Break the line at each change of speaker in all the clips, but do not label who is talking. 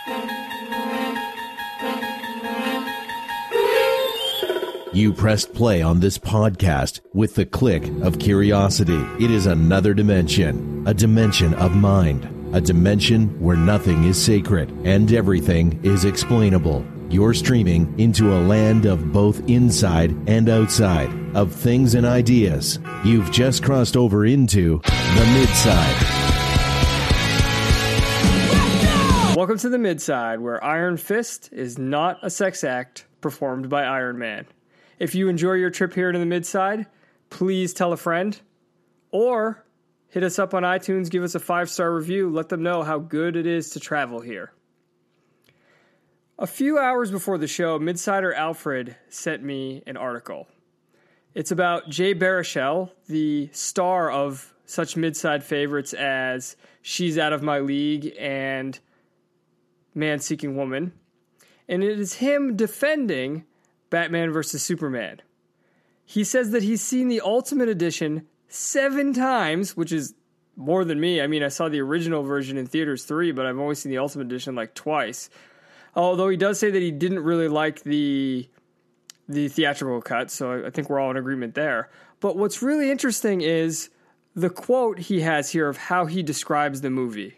You pressed play on this podcast with the click of curiosity. It is another dimension, a dimension of mind, a dimension where nothing is sacred and everything is explainable. You're streaming into a land of both inside and outside, of things and ideas. You've just crossed over into the Midside.
Welcome to the Midside, where Iron Fist is not a sex act performed by Iron Man. If you enjoy your trip here to the Midside, please tell a friend or hit us up on iTunes, give us a 5-star review, let them know how good it is to travel here. A few hours before the show, Midsider Alfred sent me an article. It's about Jay Baruchel, the star of such Midside favorites as She's Out of My League and Man-Seeking Woman. And it is him defending Batman vs. Superman. He says that he's seen the Ultimate Edition 7 times, which is more than me. I mean, I saw the original version in theaters 3, but I've only seen the Ultimate Edition like twice. Although he does say that he didn't really like the theatrical cut, so I think we're all in agreement there. But what's really interesting is the quote he has here of how he describes the movie.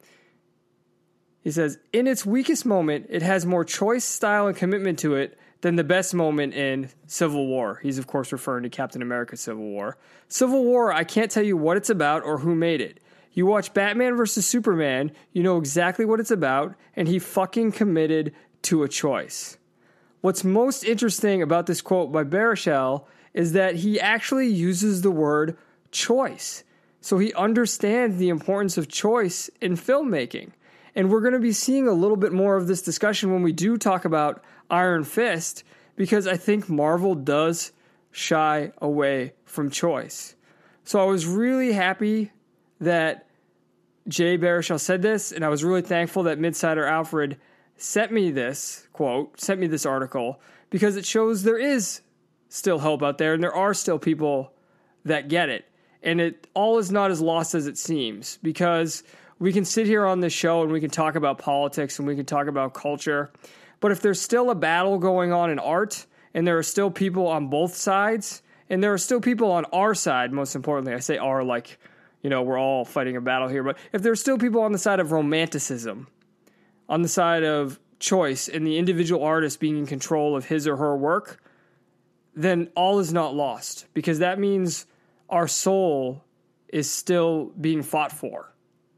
He says, "In its weakest moment, it has more choice, style, and commitment to it than the best moment in Civil War." He's, of course, referring to Captain America Civil War. Civil War, I can't tell you what it's about or who made it. You watch Batman vs. Superman, you know exactly what it's about, and he fucking committed to a choice. What's most interesting about this quote by Baruchel is that he actually uses the word choice. So he understands the importance of choice in filmmaking. And we're going to be seeing a little bit more of this discussion when we do talk about Iron Fist, because I think Marvel does shy away from choice. So I was really happy that Jay Baruchel said this, and I was really thankful that Midsider Alfred sent me this quote, sent me this article, because it shows there is still hope out there, and there are still people that get it. And it all is not as lost as it seems, because we can sit here on this show and we can talk about politics and we can talk about culture, but if there's still a battle going on in art, and there are still people on both sides, and there are still people on our side, most importantly, I say our like, you know, we're all fighting a battle here, but if there's still people on the side of romanticism, on the side of choice, and the individual artist being in control of his or her work, then all is not lost, because that means our soul is still being fought for.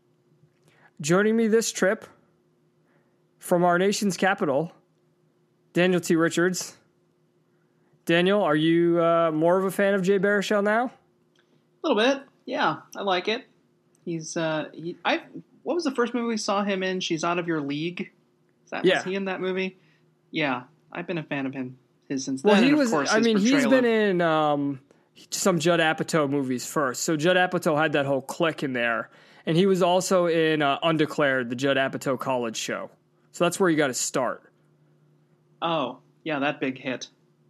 Joining me this trip from our nation's capital, Daniel T. Richards. Daniel, are you more of a fan of Jay Baruchel now?
A little bit, yeah. I like it. He's what was the first movie we saw him in? She's Out of Your League. Was he in that movie? Yeah, I've been a fan of his since then.
Well,
he was. I mean,
he's been in some Judd Apatow movies first. So Judd Apatow had that whole clique in there, and he was also in Undeclared, the Judd Apatow college show. So that's where you got to start.
Oh, yeah, that big hit.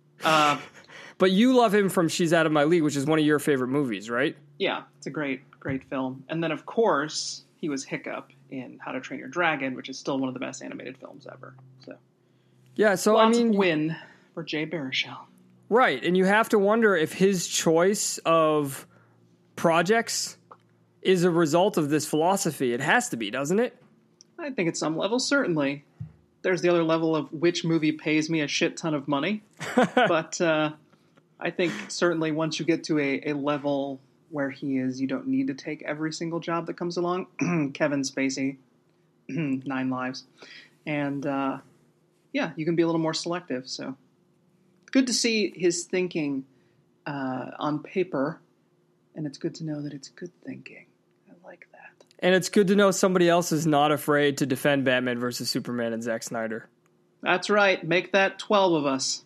But you love him from She's Out of My League, which is one of your favorite movies, right?
Yeah, it's a great film. And then, of course, he was Hiccup in How to Train Your Dragon, which is still one of the best animated films ever. So,
yeah, so
lots of win for Jay Baruchel.
Right, and you have to wonder if his choice of projects is a result of this philosophy. It has to be, doesn't it?
I think at some level, certainly. There's the other level of which movie pays me a shit ton of money. But I think certainly once you get to a level where he is, you don't need to take every single job that comes along. Kevin Spacey, 9 Lives. And you can be a little more selective. So good to see his thinking on paper. And it's good to know that it's good thinking. I like that.
And it's good to know somebody else is not afraid to defend Batman versus Superman and Zack Snyder.
That's right. Make that 12 of us.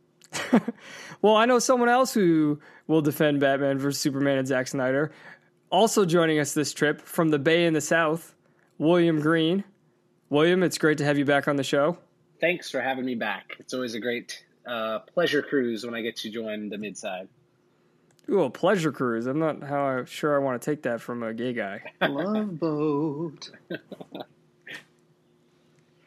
Well, I know someone else who will defend Batman versus Superman and Zack Snyder. Also joining us this trip from the Bay in the South, William Green. William, it's great to have you back on the show.
Thanks for having me back. It's always a great pleasure cruise when I get to join the Midside.
Ooh, a pleasure cruise. I'm not sure I want to take that from a gay guy.
Love boat.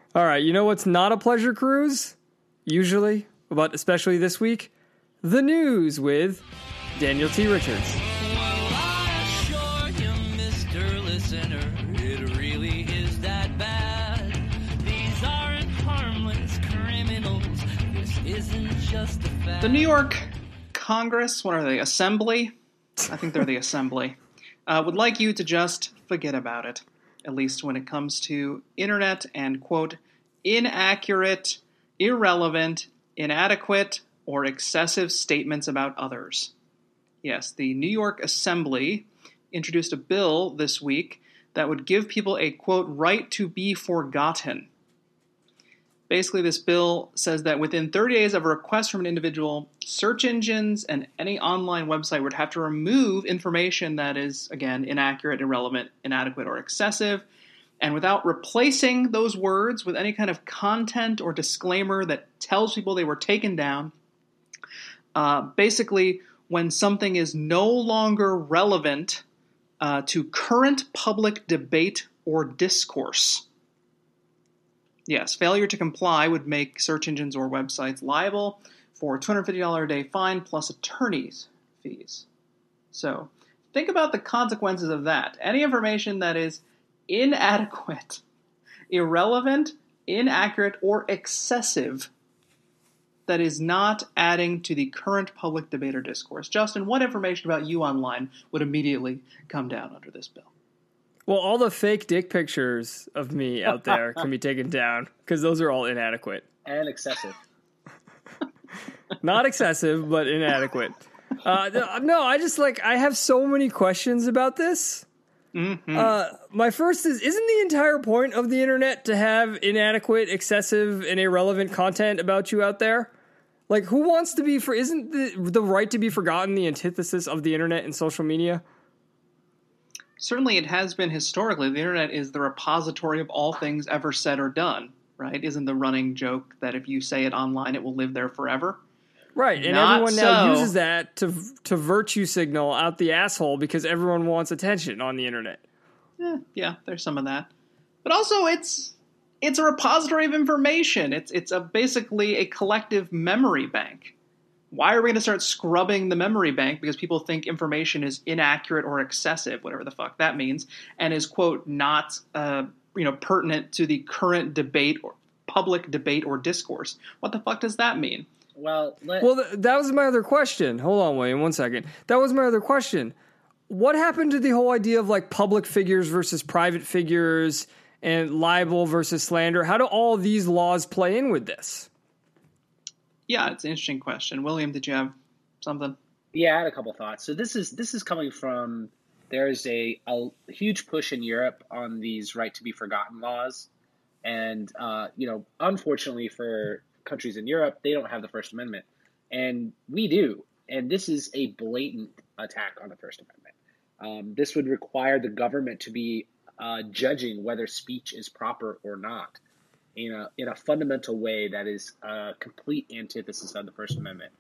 All right, you know what's not a pleasure cruise? Usually, but especially this week? The news with Daniel T. Richards.
Well, I assure you, Mr. Listener, it really is that bad. These aren't harmless criminals. This isn't just a fact.
The New York Congress, what are they, Assembly? I think they're the Assembly. Would like you to just forget about it, at least when it comes to internet and, quote, inaccurate, irrelevant, inadequate, or excessive statements about others. Yes, the New York Assembly introduced a bill this week that would give people a, quote, right to be forgotten. Basically, this bill says that within 30 days of a request from an individual, search engines and any online website would have to remove information that is, again, inaccurate, irrelevant, inadequate, or excessive, and without replacing those words with any kind of content or disclaimer that tells people they were taken down. Basically, when something is no longer relevant to current public debate or discourse. Yes, failure to comply would make search engines or websites liable for a $250 a day fine plus attorney's fees. So, think about the consequences of that. Any information that is inadequate, irrelevant, inaccurate, or excessive that is not adding to the current public debate or discourse. Justin, what information about you online would immediately come down under this bill?
Well, all the fake dick pictures of me out there can be taken down because those are all inadequate.
And excessive.
Not excessive, but inadequate. No, I have so many questions about this. Mm-hmm. My first isn't the entire point of the internet to have inadequate, excessive, and irrelevant content about you out there? Like, who wants to be isn't the right to be forgotten the antithesis of the internet and social media?
Certainly it has been historically. The internet is the repository of all things ever said or done, right? Isn't the running joke that if you say it online, it will live there forever?
Right, and
Not
everyone now
so.
uses that to virtue signal out the asshole because everyone wants attention on the internet.
Yeah, there's some of that. But also, it's a repository of information. It's basically a collective memory bank. Why are we going to start scrubbing the memory bank because people think information is inaccurate or excessive, whatever the fuck that means, and is, quote, not pertinent to the current debate or public debate or discourse? What the fuck does that mean?
Well,
that was my other question. Hold on, William, 1 second. That was my other question. What happened to the whole idea of like public figures versus private figures and libel versus slander? How do all of these laws play in with this?
Yeah, it's an interesting question. William, did you have something?
Yeah, I had a couple thoughts. So this is coming from, there's a huge push in Europe on these right to be forgotten laws. And, unfortunately for countries in Europe, they don't have the First Amendment. And we do. And this is a blatant attack on the First Amendment. This would require the government to be judging whether speech is proper or not in a fundamental way that is a complete antithesis of the First Amendment.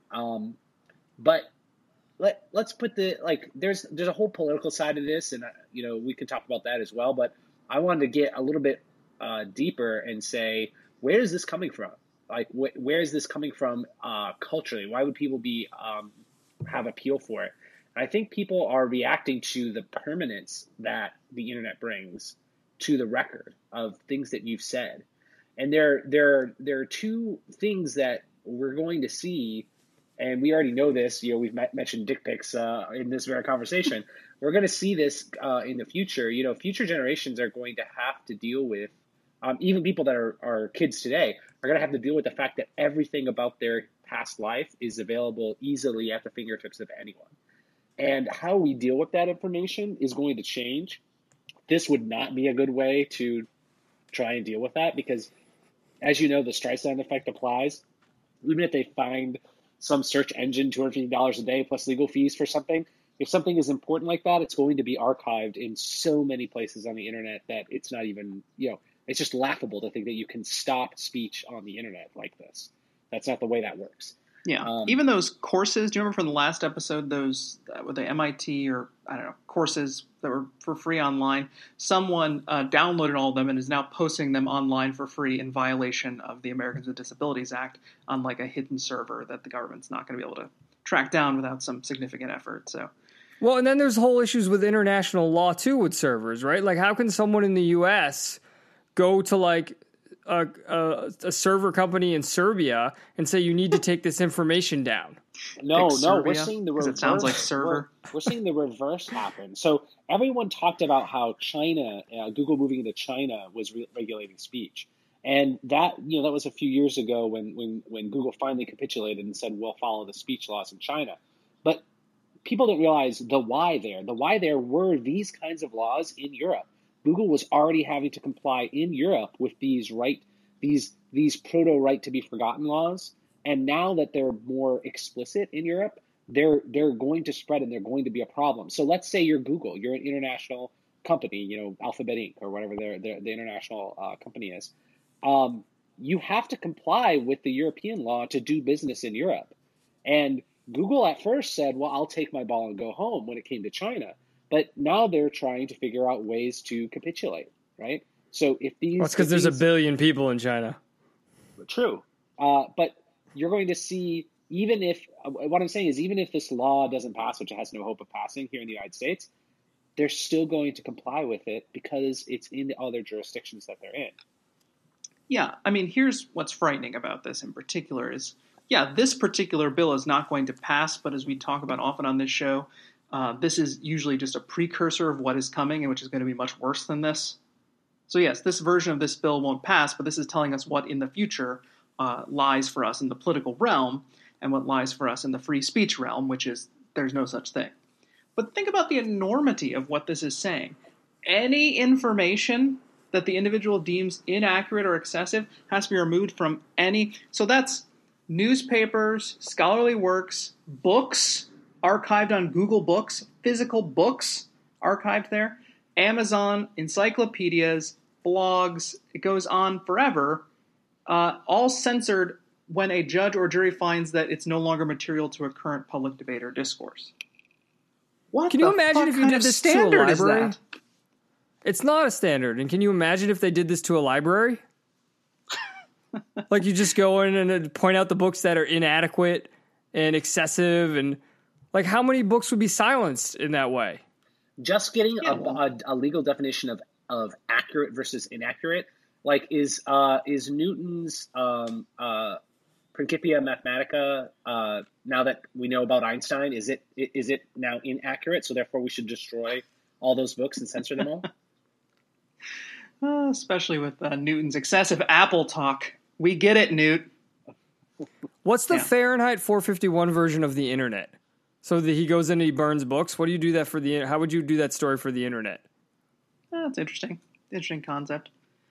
But let's put there's a whole political side of this, and we could talk about that as well. But I wanted to get a little bit deeper and say, where is this coming from? Like, where is this coming from culturally? Why would people have appeal for it? And I think people are reacting to the permanence that the internet brings to the record of things that you've said. And there are two things that we're going to see, and we already know this. We've mentioned dick pics in this very conversation. We're going to see this in the future. Future generations are going to have to deal with, even people that are kids today, are going to have to deal with the fact that everything about their past life is available easily at the fingertips of anyone. And how we deal with that information is going to change. This would not be a good way to try and deal with that because, as you know, the Streisand effect applies. Even if they find some search engine $250 a day plus legal fees for something, if something is important like that, it's going to be archived in so many places on the internet that it's not even, it's just laughable to think that you can stop speech on the internet like this. That's not the way that works.
Yeah, even those courses. Do you remember from the last episode those with the MIT or I don't know courses that were for free online? Someone downloaded all of them and is now posting them online for free in violation of the Americans with Disabilities Act on like a hidden server that the government's not going to be able to track down without some significant effort. So,
well, and then there's whole issues with international law too with servers, right? Like, how can someone in the U.S. go to like a server company in Serbia and say you need to take this information down?
No,
Serbia,
we're seeing the reverse.
it sounds like server.
We're seeing the reverse happen. So everyone talked about how China, Google moving into China was regulating speech, and that that was a few years ago when Google finally capitulated and said we'll follow the speech laws in China. But people didn't realize the why there. The why there were these kinds of laws in Europe. Google was already having to comply in Europe with these proto right to be forgotten laws, and now that they're more explicit in Europe, they're going to spread and they're going to be a problem. So let's say you're Google, you're an international company, Alphabet Inc. or whatever the international company is. You have to comply with the European law to do business in Europe. And Google at first said, well, I'll take my ball and go home when it came to China. But now they're trying to figure out ways to capitulate, right? So if these...
Well, it's because there's a billion people in China.
True. But you're going to see, what I'm saying is even if this law doesn't pass, which it has no hope of passing here in the United States, they're still going to comply with it because it's in the other jurisdictions that they're in.
Yeah, I mean, here's what's frightening about this in particular is, this particular bill is not going to pass, but as we talk about often on this show, this is usually just a precursor of what is coming, and which is going to be much worse than this. So yes, this version of this bill won't pass, but this is telling us what in the future lies for us in the political realm and what lies for us in the free speech realm, which is there's no such thing. But think about the enormity of what this is saying. Any information that the individual deems inaccurate or excessive has to be removed from any... So that's newspapers, scholarly works, books archived on Google Books, physical books archived there, Amazon, encyclopedias, blogs, it goes on forever, all censored when a judge or jury finds that it's no longer material to a current public debate or discourse. What
Can you imagine if you did this to a
standard is
library?
that?
It's not a standard. And can you imagine if they did this to a library? Like you just go in and point out the books that are inadequate and excessive, and like how many books would be silenced in that way?
Just getting a legal definition of accurate versus inaccurate, like is Newton's Principia Mathematica, now that we know about Einstein, is it now inaccurate? So therefore we should destroy all those books and censor them all?
Especially with Newton's excessive Apple talk. We get it, Newt.
What's the Fahrenheit 451 version of the internet? So that he goes in and he burns books. What do you do that for how would you do that story for the internet?
That's interesting. Interesting concept.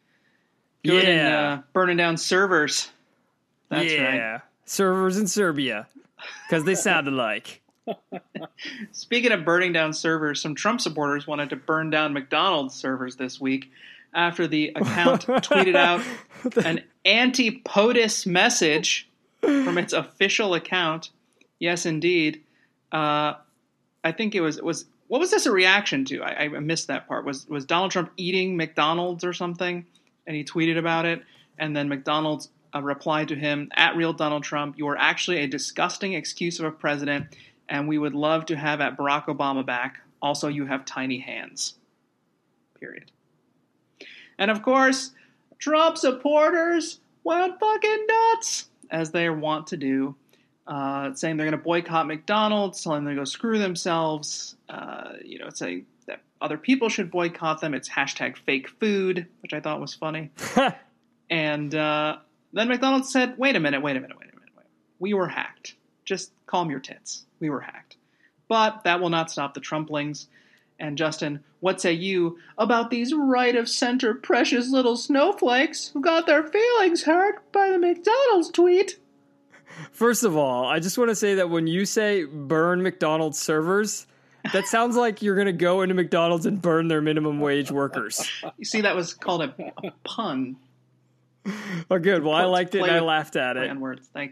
Burning down servers. That's right.
Servers in Serbia. Because they sound alike.
Speaking of burning down servers, some Trump supporters wanted to burn down McDonald's servers this week after the account tweeted out an anti-POTUS message from its official account. Yes, indeed. I think it was what was this a reaction to? I missed that part. Was Donald Trump eating McDonald's or something? And he tweeted about it. And then McDonald's replied to him, @RealDonaldTrump, you are actually a disgusting excuse of a president, and we would love to have at Barack Obama back. Also, you have tiny hands. Period. And of course, Trump supporters went fucking nuts, as they want to do, saying they're going to boycott McDonald's, telling them to go screw themselves, saying that other people should boycott them. It's #fake food, which I thought was funny. And then McDonald's said, wait a minute. We were hacked. Just calm your tits. We were hacked. But that will not stop the Trumplings. And Justin, what say you about these right-of-center precious little snowflakes who got their feelings hurt by the McDonald's tweet?
First of all, I just want to say that when you say burn McDonald's servers, that sounds like you're going to go into McDonald's and burn their minimum wage workers.
You see, that was called a pun.
Oh, good. Well, I liked it and I laughed at it.
Words. Thank you.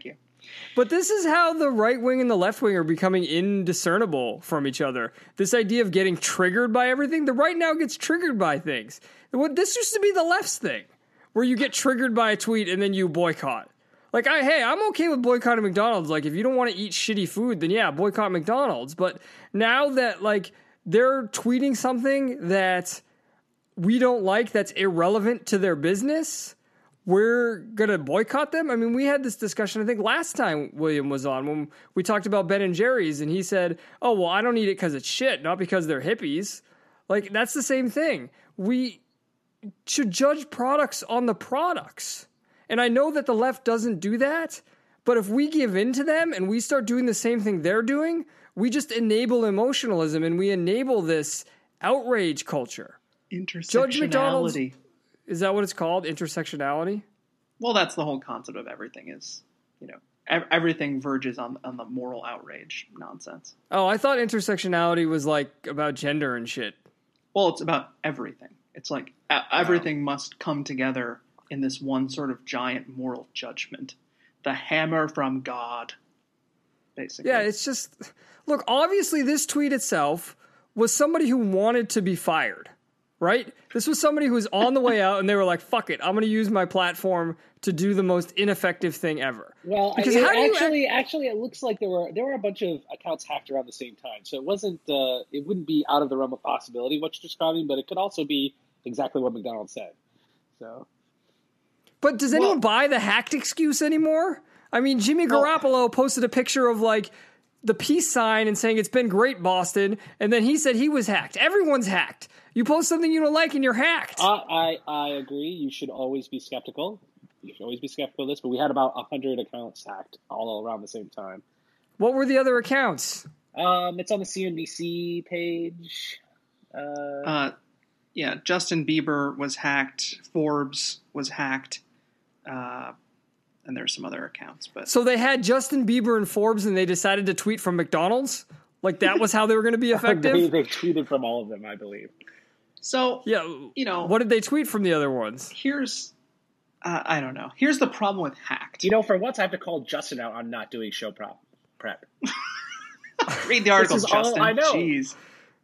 But this is how the right wing and the left wing are becoming indiscernible from each other. This idea of getting triggered by everything. The right now gets triggered by things. This used to be the left's thing, where you get triggered by a tweet and then you boycott. Like, I'm okay with boycotting McDonald's. Like, if you don't want to eat shitty food, then yeah, boycott McDonald's. But now that, like, they're tweeting something that we don't like, that's irrelevant to their business, we're going to boycott them? I mean, we had this discussion, I think, last time William was on, when we talked about Ben & Jerry's, and he said, oh, well, I don't eat it because it's shit, not because they're hippies. Like, that's the same thing. We should judge products on the products. And I know that the left doesn't do that, but if we give in to them and we start doing the same thing they're doing, we just enable emotionalism and we enable this outrage culture. Judge McDonald's. Is that what it's called? Intersectionality?
Well, that's the whole concept of everything is, everything verges on the moral outrage nonsense.
Oh, I thought intersectionality was like about gender and shit.
Well, it's about everything. It's like everything must come together in this one sort of giant moral judgment. The hammer from God, basically.
Yeah, it's just... Look, obviously this tweet itself was somebody who wanted to be fired, right? This was somebody who was on the way out and they were like, fuck it, I'm going to use my platform to do the most ineffective thing ever.
Well,
because
actually, it looks like there were a bunch of accounts hacked around the same time. So it wouldn't be out of the realm of possibility what you're describing, but it could also be exactly what McDonald said. So...
But does anyone buy the hacked excuse anymore? I mean, Jimmy Garoppolo posted a picture of, like, the peace sign and saying, it's been great, Boston, and then he said he was hacked. Everyone's hacked. You post something you don't like and you're hacked.
I agree. You should always be skeptical. You should always be skeptical of this, but we had about 100 accounts hacked all around the same time.
What were the other accounts?
It's on the CNBC page.
Yeah, Justin Bieber was hacked. Forbes was hacked. And there's some other accounts, but
so they had Justin Bieber and Forbes, and they decided to tweet from McDonald's. Like that was how they were going to be effective.
they tweeted from all of them, I believe.
So
yeah, what did they tweet from the other ones?
Here's, I don't know. Here's the problem with hacked.
For once I have to call Justin out on not doing show prep.
Read the articles, Justin.
I know.
Jeez.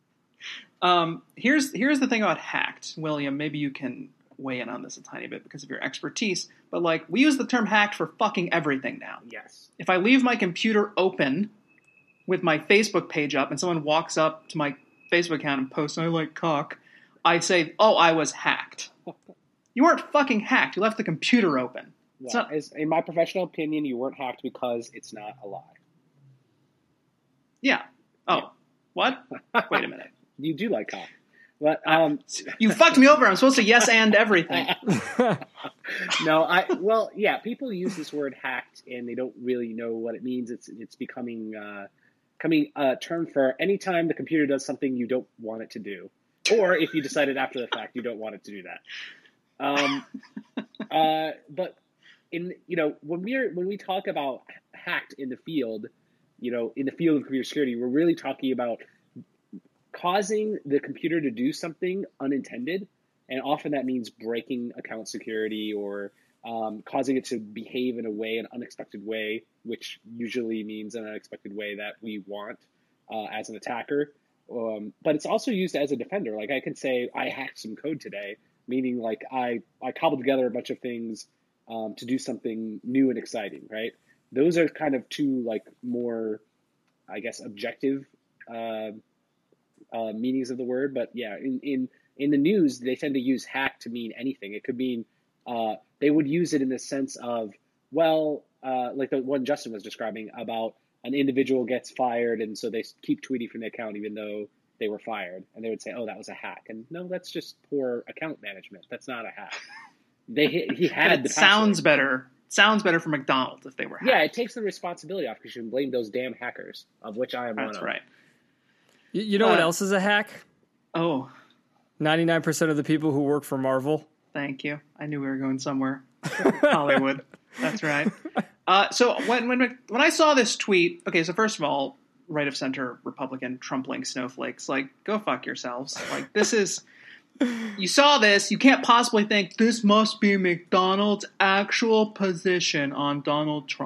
Here's the thing about hacked, William. Maybe you can weigh in on this a tiny bit because of your expertise, but like we use the term hacked for fucking everything now.
Yes.
If I leave my computer open with my Facebook page up and someone walks up to my Facebook account and posts, I like cock, I say, oh, I was hacked. You weren't fucking hacked. You left the computer open.
Yeah. In my professional opinion, you weren't hacked because it's not a lie.
Yeah. Oh, yeah. What? Wait a minute.
You do like cock. But,
you fucked me over. I'm supposed to yes and everything.
No, people use this word hacked and they don't really know what it means. It's becoming a term for any time the computer does something you don't want it to do, or if you decided after the fact you don't want it to do that. But when we talk about hacked in the field, in the field of computer security, we're really talking about causing the computer to do something unintended, and often that means breaking account security or causing it to behave in an unexpected way, which usually means an unexpected way that we want as an attacker. But it's also used as a defender. Like I can say, I hacked some code today, meaning like I cobbled together a bunch of things to do something new and exciting, right? Those are kind of two like more, I guess, objective meanings of the word. But yeah, in the news, they tend to use hack to mean anything. It could mean they would use it in the sense of, like the one Justin was describing about an individual gets fired and so they keep tweeting from the account even though they were fired, and they would say, oh, that was a hack. And no, that's just poor account management. That's not a hack. He had the
sounds better. Sounds better for McDonald's if they were hacked.
Yeah, it takes the responsibility off because you can blame those damn hackers, of which I am one of.
That's right.
You know what else is a hack?
Oh.
99% of the people who work for Marvel.
Thank you. I knew we were going somewhere. Hollywood. That's right. So when I saw this tweet, okay, so first of all, right of center Republican Trump-link snowflakes, like, go fuck yourselves. Like, this is... You saw this, you can't possibly think this must be McDonald's actual position on Donald Trump.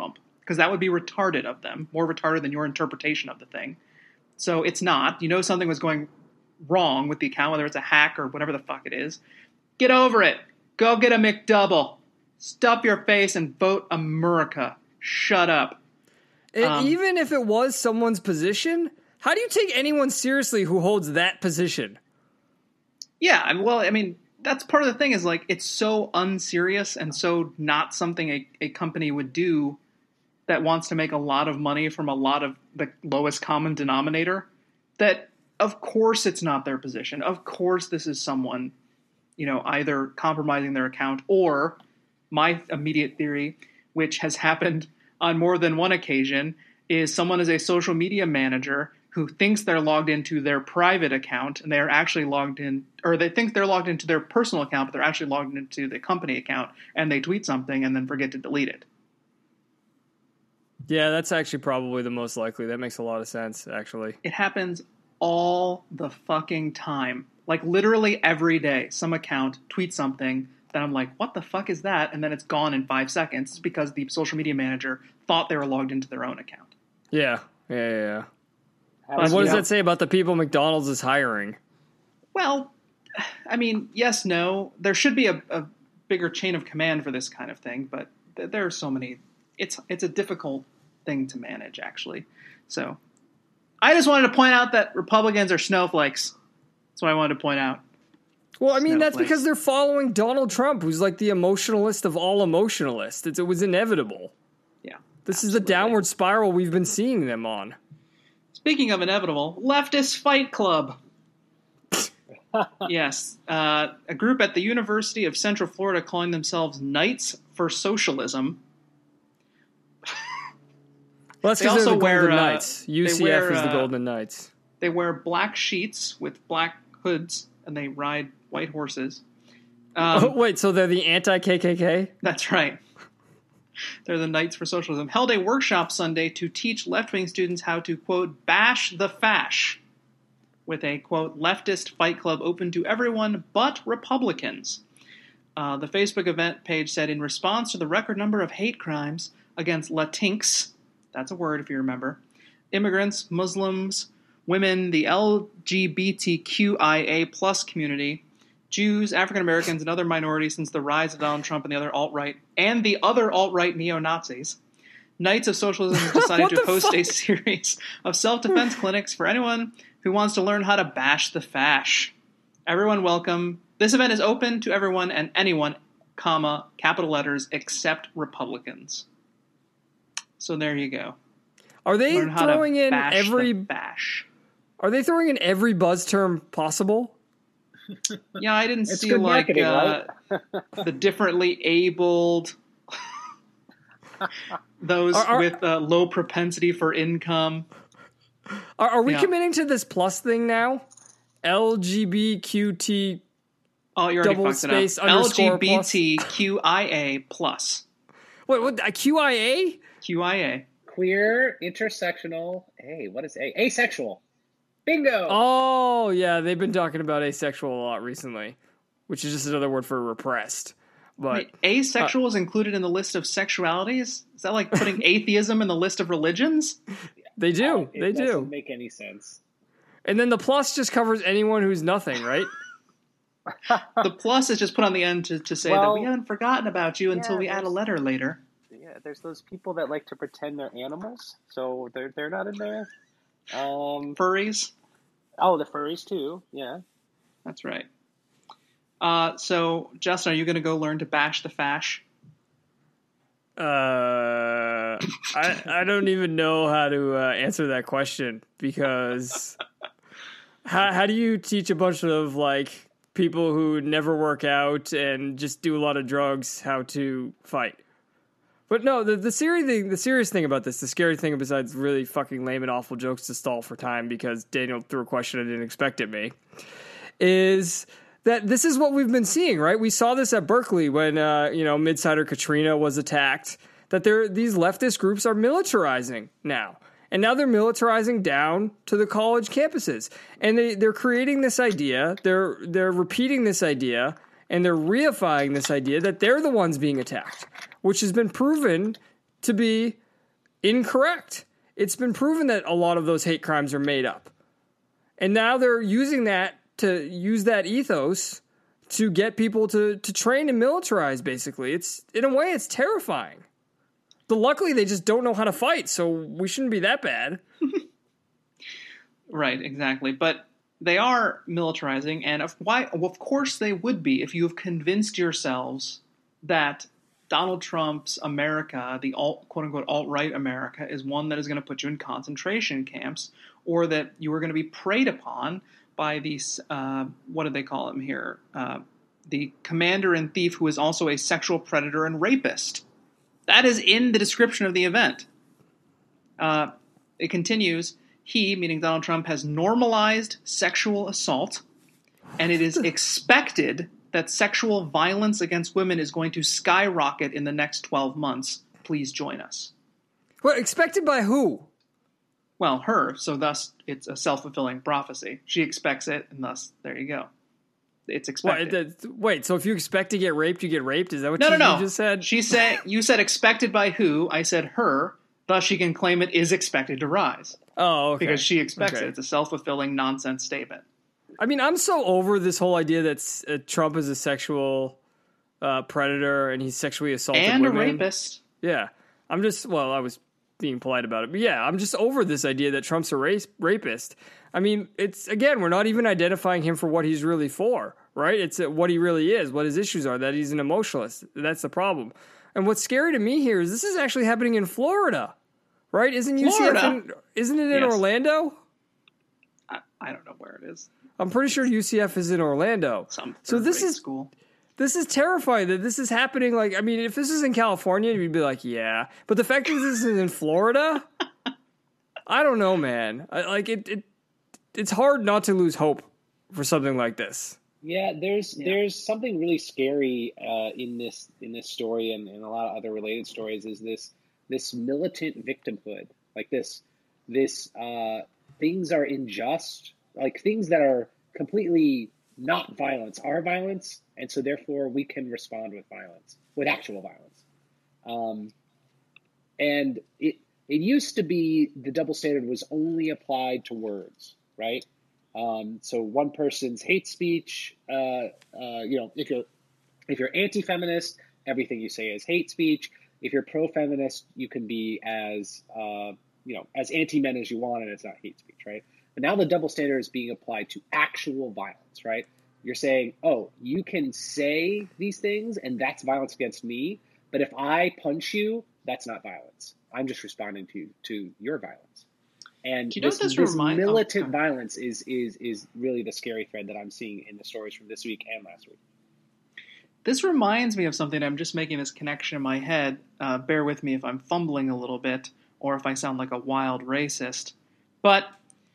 because that would be retarded of them, more retarded than your interpretation of the thing. So it's not. You know something was going wrong with the account, whether it's a hack or whatever the fuck it is. Get over it. Go get a McDouble. Stuff your face and vote America. Shut up.
And even if it was someone's position, how do you take anyone seriously who holds that position?
Yeah, well, I mean, that's part of the thing is, like, it's so unserious and so not something a company would do that wants to make a lot of money from a lot of the lowest common denominator that, of course, it's not their position. Of course, this is someone, you know, either compromising their account or my immediate theory, which has happened on more than one occasion, is someone is a social media manager who thinks they're logged into their private account and they're actually logged in, or they think they're logged into their personal account, but they're actually logged into the company account, and they tweet something and then forget to delete it.
Yeah, that's actually probably the most likely. That makes a lot of sense, actually.
It happens all the fucking time. Like, literally every day, some account tweets something that I'm like, what the fuck is that? And then it's gone in 5 seconds. It's because the social media manager thought they were logged into their own account.
Yeah. What does that say about the people McDonald's is hiring?
Well, I mean, yes, no. There should be a bigger chain of command for this kind of thing, but there are so many. It's a difficult thing to manage, actually. So I just wanted to point out that Republicans are snowflakes. That's what I wanted to point out.
Well, I mean,
Snowflakes.
that's because they're following Donald Trump, who's like the emotionalist of all emotionalists. It was inevitable.
Yeah.
This is the downward spiral we've been seeing them on.
Speaking of inevitable, Leftist Fight Club. Yes. A group at the University of Central Florida calling themselves Knights for Socialism.
Well, that's
They
because they're
also
the
wear,
Golden Knights. UCF is the
wear,
Golden Knights.
They wear black sheets with black hoods, and they ride white horses.
Wait, so they're the anti-KKK?
That's right. They're the Knights for Socialism. Held a workshop Sunday to teach left-wing students how to, quote, bash the fash, with a, quote, leftist fight club open to everyone but Republicans. The Facebook event page said, in response to the record number of hate crimes against Latinx, that's a word if you remember, immigrants, Muslims, women, the LGBTQIA plus community, Jews, African Americans, and other minorities since the rise of Donald Trump and the other alt-right neo-Nazis, Knights of Socialism has decided to host a series of self-defense clinics for anyone who wants to learn how to bash the fash. Everyone welcome. This event is open to everyone and anyone, comma, capital letters, except Republicans. So there you go.
Are they
Learn how to
throwing in
bash
every
the bash.
Are they throwing in every buzz term possible?
Yeah, I didn't
It's
see
good
like
marketing, right?
the differently abled, those with low propensity for income.
Are we
Yeah.
committing to this plus thing now? LGBTQT.
Oh, you already
Double
fucked it
space
up.
underscore plus.
LGBTQIA plus.
What QIA?
QIA.
Queer, intersectional. Hey, what is A? Asexual. Bingo.
Oh, yeah, they've been talking about asexual a lot recently, which is just another word for repressed. But
Wait, asexual is included in the list of sexualities? Is that like putting atheism in the list of religions?
they do.
It
They
doesn't
do.
make any sense.
And then the plus just covers anyone who's nothing, right?
The plus is just put on the end to say that
Well,
we haven't forgotten about you until we add a letter later.
Yeah, there's those people that like to pretend they're animals, so they're not in there.
Furries?
Oh, the furries too. Yeah.
That's right. So, Justin, are you going to go learn to bash the fash?
I don't even know how to answer that question because how do you teach a bunch of like people who never work out and just do a lot of drugs how to fight? But no, the serious thing about this, the scary thing besides really fucking lame and awful jokes to stall for time because Daniel threw a question I didn't expect at me, is that this is what we've been seeing, right? We saw this at Berkeley when, Midsider Katrina was attacked, that these leftist groups are militarizing now. And now they're militarizing down to the college campuses. And they're creating this idea, they're repeating this idea, and they're reifying this idea that they're the ones being attacked, which has been proven to be Incorrect. It's been proven that a lot of those hate crimes are made up. And now they're using that to use that ethos to get people to train and militarize, basically. It's, in a way, it's terrifying. But luckily, they just don't know how to fight, so we shouldn't be that bad.
Right, exactly. But they are militarizing, and of course they would be if you have convinced yourselves that Donald Trump's America, the quote-unquote alt-right America, is one that is going to put you in concentration camps, or that you are going to be preyed upon by these, what do they call him here? The commander and thief who is also a sexual predator and rapist. That is in the description of the event. It continues, he, meaning Donald Trump, has normalized sexual assault, and it is expected that sexual violence against women is going to skyrocket in the next 12 months. Please join us.
Well, expected by who?
Well, her, so thus it's a self-fulfilling prophecy. She expects it, and thus, there you go. It's expected.
Wait, so if you expect to get raped, you get raped? Is that what
No.
you just said?
You said expected by who? I said her, thus she can claim it is expected to rise.
Oh, okay.
Because she expects it. It's a self-fulfilling nonsense statement.
I mean, I'm so over this whole idea that Trump is a sexual predator and he's sexually assaulted women.
And a rapist.
Yeah. I was being polite about it. But yeah, I'm just over this idea that Trump's a rapist. I mean, we're not even identifying him for what he's really for, right? It's what he really is, what his issues are, that he's an emotionalist. That's the problem. And what's scary to me here is this is actually happening in Florida, right? Isn't UCF isn't it in Orlando?
I don't know where it is.
I'm pretty sure UCF is in Orlando. So this is
school.
This is terrifying that this is happening. Like, I mean, if this is in California, you'd be like, yeah. But the fact that this is in Florida, I don't know, man. It's hard not to lose hope for something like this.
Yeah, there's something really scary in this story and a lot of other related stories. Is this militant victimhood, like this things are unjust, like things that are completely not violence are violence, and so therefore we can respond with violence, with actual violence. And it used to be the double standard was only applied to words, right? So one person's hate speech, if you're anti-feminist, everything you say is hate speech. If you're pro-feminist, you can be as anti-men as you want, and it's not hate speech, right? But now the double standard is being applied to actual violence, right? You're saying, oh, you can say these things, and that's violence against me. But if I punch you, that's not violence. I'm just responding to your violence. And this militant violence is really the scary thread that I'm seeing in the stories from this week and last week.
This reminds me of something. I'm just making this connection in my head. Bear with me if I'm fumbling a little bit or if I sound like a wild racist. But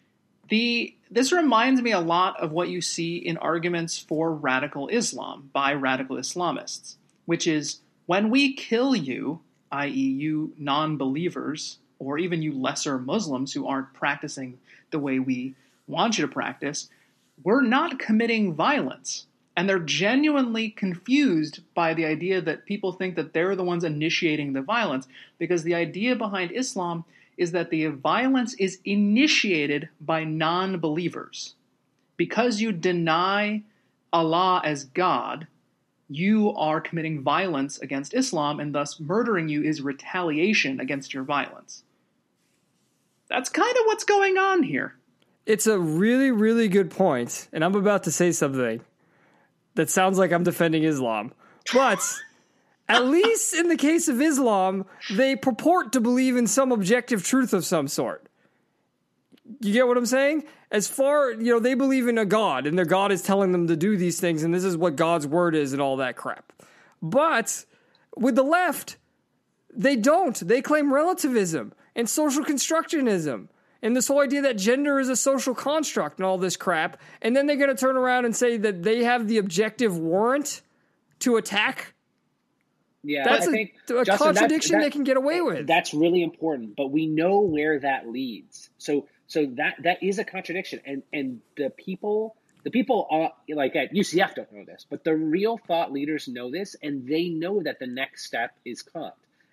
this reminds me a lot of what you see in arguments for radical Islam by radical Islamists, which is when we kill you, i.e. you non-believers, or even you lesser Muslims who aren't practicing the way we want you to practice, we're not committing violence. And they're genuinely confused by the idea that people think that they're the ones initiating the violence, because the idea behind Islam is that the violence is initiated by non-believers. Because you deny Allah as God, you are committing violence against Islam, and thus murdering you is retaliation against your violence. That's kind of what's going on here.
It's a really, really good point, and I'm about to say something that sounds like I'm defending Islam. But at least in the case of Islam, they purport to believe in some objective truth of some sort. You get what I'm saying? As far, they believe in a God, and their God is telling them to do these things, and this is what God's word is and all that crap. But with the left, they don't. They claim relativism and social constructionism and this whole idea that gender is a social construct and all this crap. And then they're going to turn around and say that they have the objective warrant to attack.
Yeah,
that's
I think,
a
Justin,
contradiction they can get away with.
That's really important, but we know where that leads. So that is a contradiction, and the people like at UCF don't know this, but the real thought leaders know this, and they know that the next step is cut.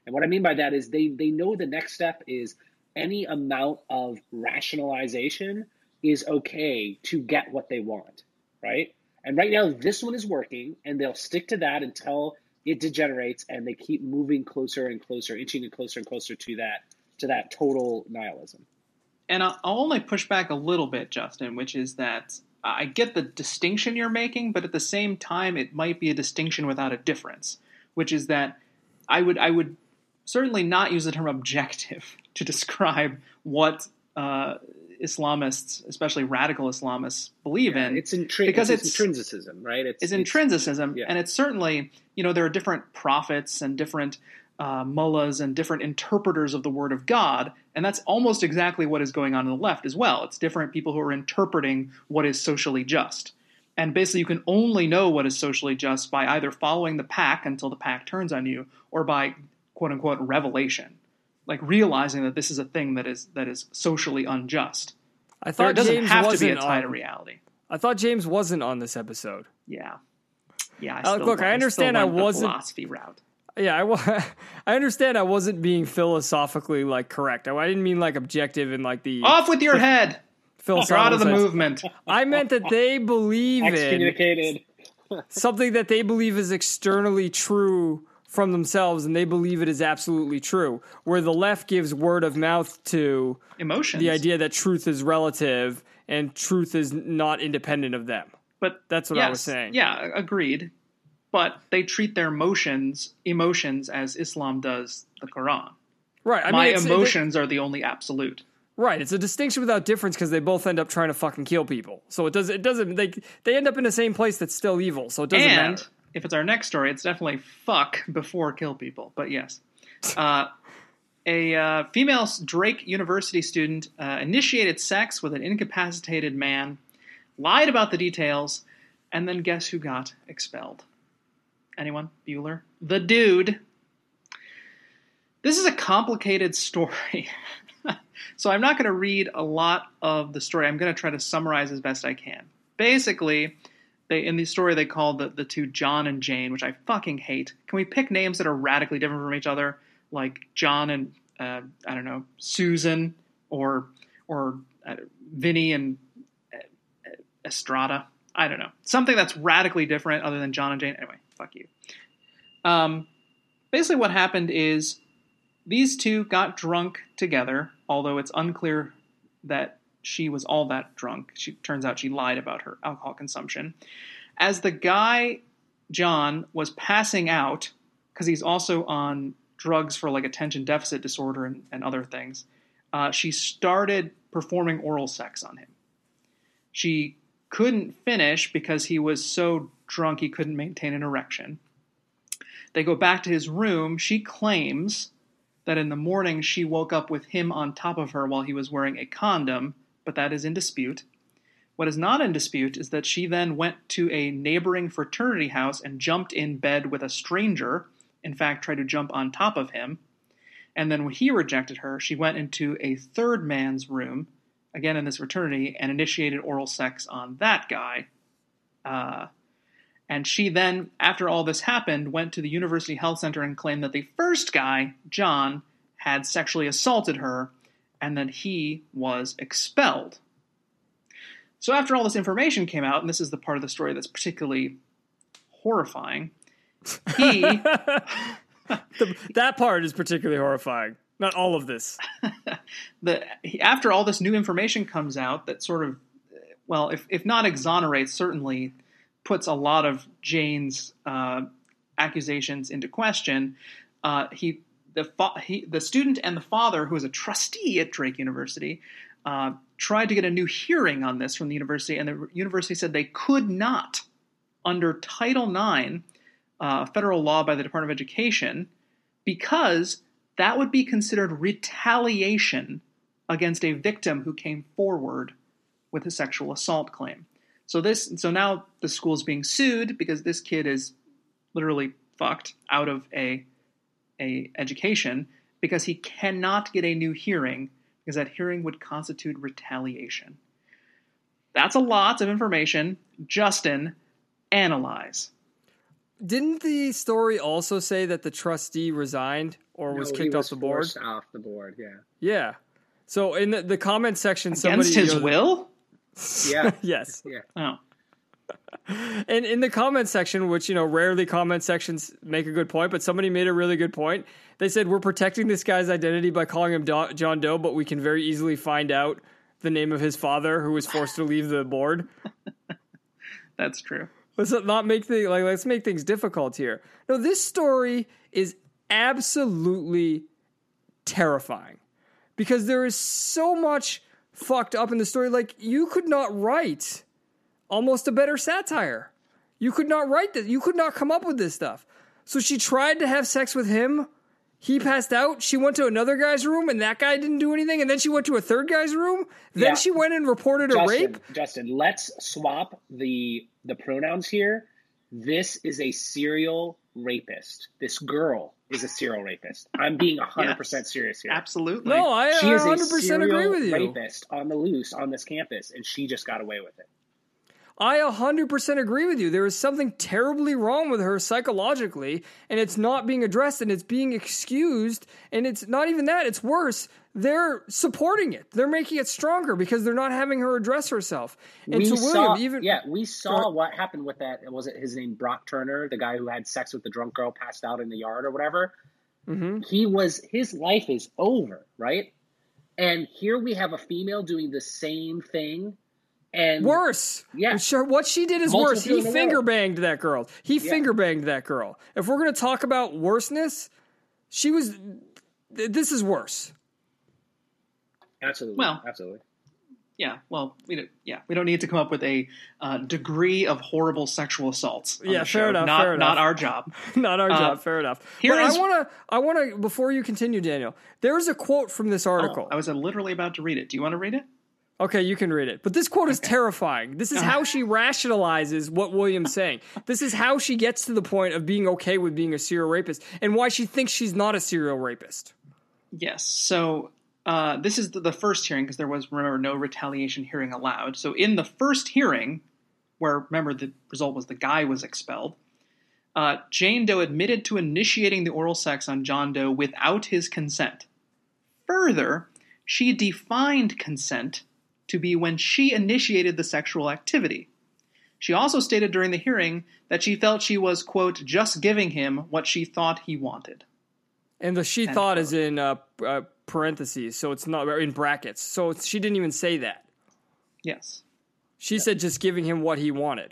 And what I mean by that is they know the next step is any amount of rationalization is okay to get what they want, right? And right now, this one is working, and they'll stick to that until it degenerates, and they keep moving closer and closer, inching and closer to that total nihilism.
And I'll only push back a little bit, Justin, which is that I get the distinction you're making, but at the same time, it might be a distinction without a difference, which is that I would certainly not use the term objective to describe what Islamists, especially radical Islamists, believe in.
It's intrinsicism, right?
It's intrinsicism,
yeah.
And it's certainly, there are different prophets and different mullahs and different interpreters of the word of God, and that's almost exactly what is going on the left as well. It's different people who are interpreting what is socially just. And basically you can only know what is socially just by either following the pack until the pack turns on you, or by quote-unquote revelation. Like realizing that this is a thing that is socially unjust.
I thought
it doesn't
James
have to
wasn't
be a tie to reality.
I thought James wasn't on this episode.
Yeah.
I understand I wasn't
the philosophy route.
Yeah, I understand I wasn't being philosophically correct. I didn't mean objective and the
off with your head.
philosophical
You're out of the
sense.
movement.
I meant that they believe in
Excommunicated.
something that they believe is externally true from themselves, and they believe it is absolutely true. Where the left gives word of mouth to
Emotions.
the idea that truth is relative and truth is not independent of them.
But
That's what I was saying.
Yeah, agreed. But they treat their emotions as Islam does the Quran.
Right.
My emotions are the only absolute.
Right. It's a distinction without difference because they both end up trying to fucking kill people. So it doesn't they end up in the same place that's still evil. So it doesn't matter.
If it's our next story, it's definitely fuck before kill people. But yes. A female Drake University student initiated sex with an incapacitated man, lied about the details, and then guess who got expelled? Anyone? Bueller? The dude. This is a complicated story. So I'm not going to read a lot of the story. I'm going to try to summarize as best I can. Basically, in the story they called the two John and Jane, which I fucking hate. Can we pick names that are radically different from each other? Like John and, I don't know, Susan or Vinny and Estrada? I don't know. Something that's radically different other than John and Jane. Anyway, fuck you. Basically what happened is these two got drunk together, although it's unclear that she was all that drunk. Turns out she lied about her alcohol consumption. As the guy, John, was passing out, because he's also on drugs for attention deficit disorder and other things, she started performing oral sex on him. She couldn't finish because he was so drunk he couldn't maintain an erection. They go back to his room. She claims that in the morning she woke up with him on top of her while he was wearing a condom, but that is in dispute. What is not in dispute is that she then went to a neighboring fraternity house and jumped in bed with a stranger, in fact tried to jump on top of him, and then when he rejected her, she went into a third man's room, again in this fraternity, and initiated oral sex on that guy. And she then, after all this happened, went to the University Health Center and claimed that the first guy, John, had sexually assaulted her, and that he was expelled. So after all this information came out, and this is the part of the story that's particularly horrifying,
that part is particularly horrifying. Not all of this.
After all this new information comes out that sort of, well, if not exonerates, certainly puts a lot of Jane's accusations into question. The student and the father, who is a trustee at Drake University, tried to get a new hearing on this from the university, and the university said they could not, under Title IX, federal law by the Department of Education, because that would be considered retaliation against a victim who came forward with a sexual assault claim. So now the school is being sued because this kid is literally fucked out of a education because he cannot get a new hearing because that hearing would constitute retaliation. That's a lot of information. Justin, analyze.
didn't the story also say that the trustee resigned or was
No,
kicked
he
off the board?
forced off the board. Yeah.
Yeah. So in the comment section,
Against
somebody
his will?
Yeah.
yes.
Yeah.
Oh.
And in the comment section, which, rarely comment sections make a good point, but somebody made a really good point. They said, we're protecting this guy's identity by calling him John Doe, but we can very easily find out the name of his father who was forced to leave the board.
That's true.
Let's not make let's make things difficult here. No, this story is absolutely terrifying because there is so much fucked up in the story. Like, you could not write almost a better satire. You could not write this. You could not come up with this stuff. So she tried to have sex with him. He passed out. She went to another guy's room, and that guy didn't do anything. And then she went to a third guy's room. Then
Yeah.
she went and reported a rape.
Justin, let's swap the pronouns here. This is a serial rapist. This girl is a serial rapist. I'm being 100% serious here.
Absolutely.
No, I
She is a
100% agree
serial
with you.
rapist on the loose on this campus, and she just got away with it.
I 100% agree with you. There is something terribly wrong with her psychologically, and it's not being addressed, and it's being excused, and it's not even that. It's worse. They're supporting it. They're making it stronger because they're not having her address herself. And
we
to
saw,
William,
we saw what happened with that. Was it his name Brock Turner, the guy who had sex with the drunk girl, passed out in the yard or whatever?
Mm-hmm.
His life is over, right? And here we have a female doing the same thing. And
worse.
Yeah.
Sure, what she did is
Multiple
worse. He
people in the
finger
world.
banged that girl. He finger banged that girl. If we're going to talk about worseness, this is worse.
Absolutely.
Well,
absolutely.
Yeah, well, we don't need to come up with a degree of horrible sexual assaults. On
Yeah,
the show.
fair enough,
Not,
fair enough.
Not our job.
Not our job. Fair enough.
here
But
is-
I want to, before you continue, Daniel, there's a quote from this article.
I was literally about to read it. Do you want to read it?
Okay, you can read it. But this quote is terrifying. This is how she rationalizes what William's saying. This is how she gets to the point of being okay with being a serial rapist and why she thinks she's not a serial rapist.
Yes. So this is the first hearing because there was, remember, no retaliation hearing allowed. So in the first hearing, where, remember, the result was the guy was expelled, Jane Doe admitted to initiating the oral sex on John Doe without his consent. Further, she defined consent to be when she initiated the sexual activity. She also stated during the hearing that she felt she was, quote, just giving him what she thought he wanted.
And the she thought is in parentheses, so it's not in brackets. So she didn't even say that.
Yes.
She said just giving him what he wanted.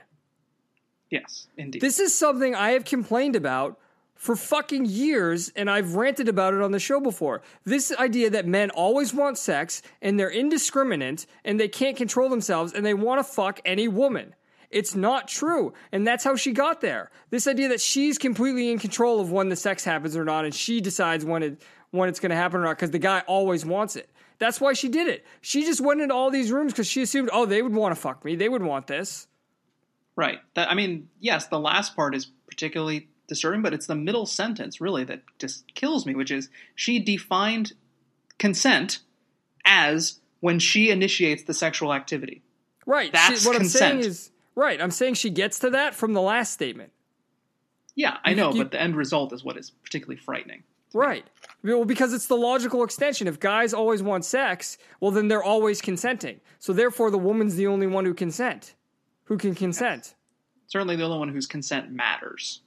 Yes, indeed.
This is something I have complained about for fucking years, and I've ranted about it on the show before. This idea that men always want sex, and they're indiscriminate, and they can't control themselves, and they want to fuck any woman. It's not true, and that's how she got there. This idea that she's completely in control of when the sex happens or not, and she decides when it's going to happen or not, because the guy always wants it. That's why she did it. She just went into all these rooms because she assumed, oh, they would want to fuck me. They would want this.
Right. Yes, the last part is particularly disturbing, but it's the middle sentence, really, that just kills me, which is she defined consent as when she initiates the sexual activity.
Right.
That's
what
consent.
I'm saying is, right, I'm saying she gets to that from the last statement.
Yeah, I know, but the end result is what is particularly frightening.
Right. Well, because it's the logical extension. If guys always want sex, well, then they're always consenting. So therefore, the woman's the only one who can consent.
Certainly the only one whose consent matters.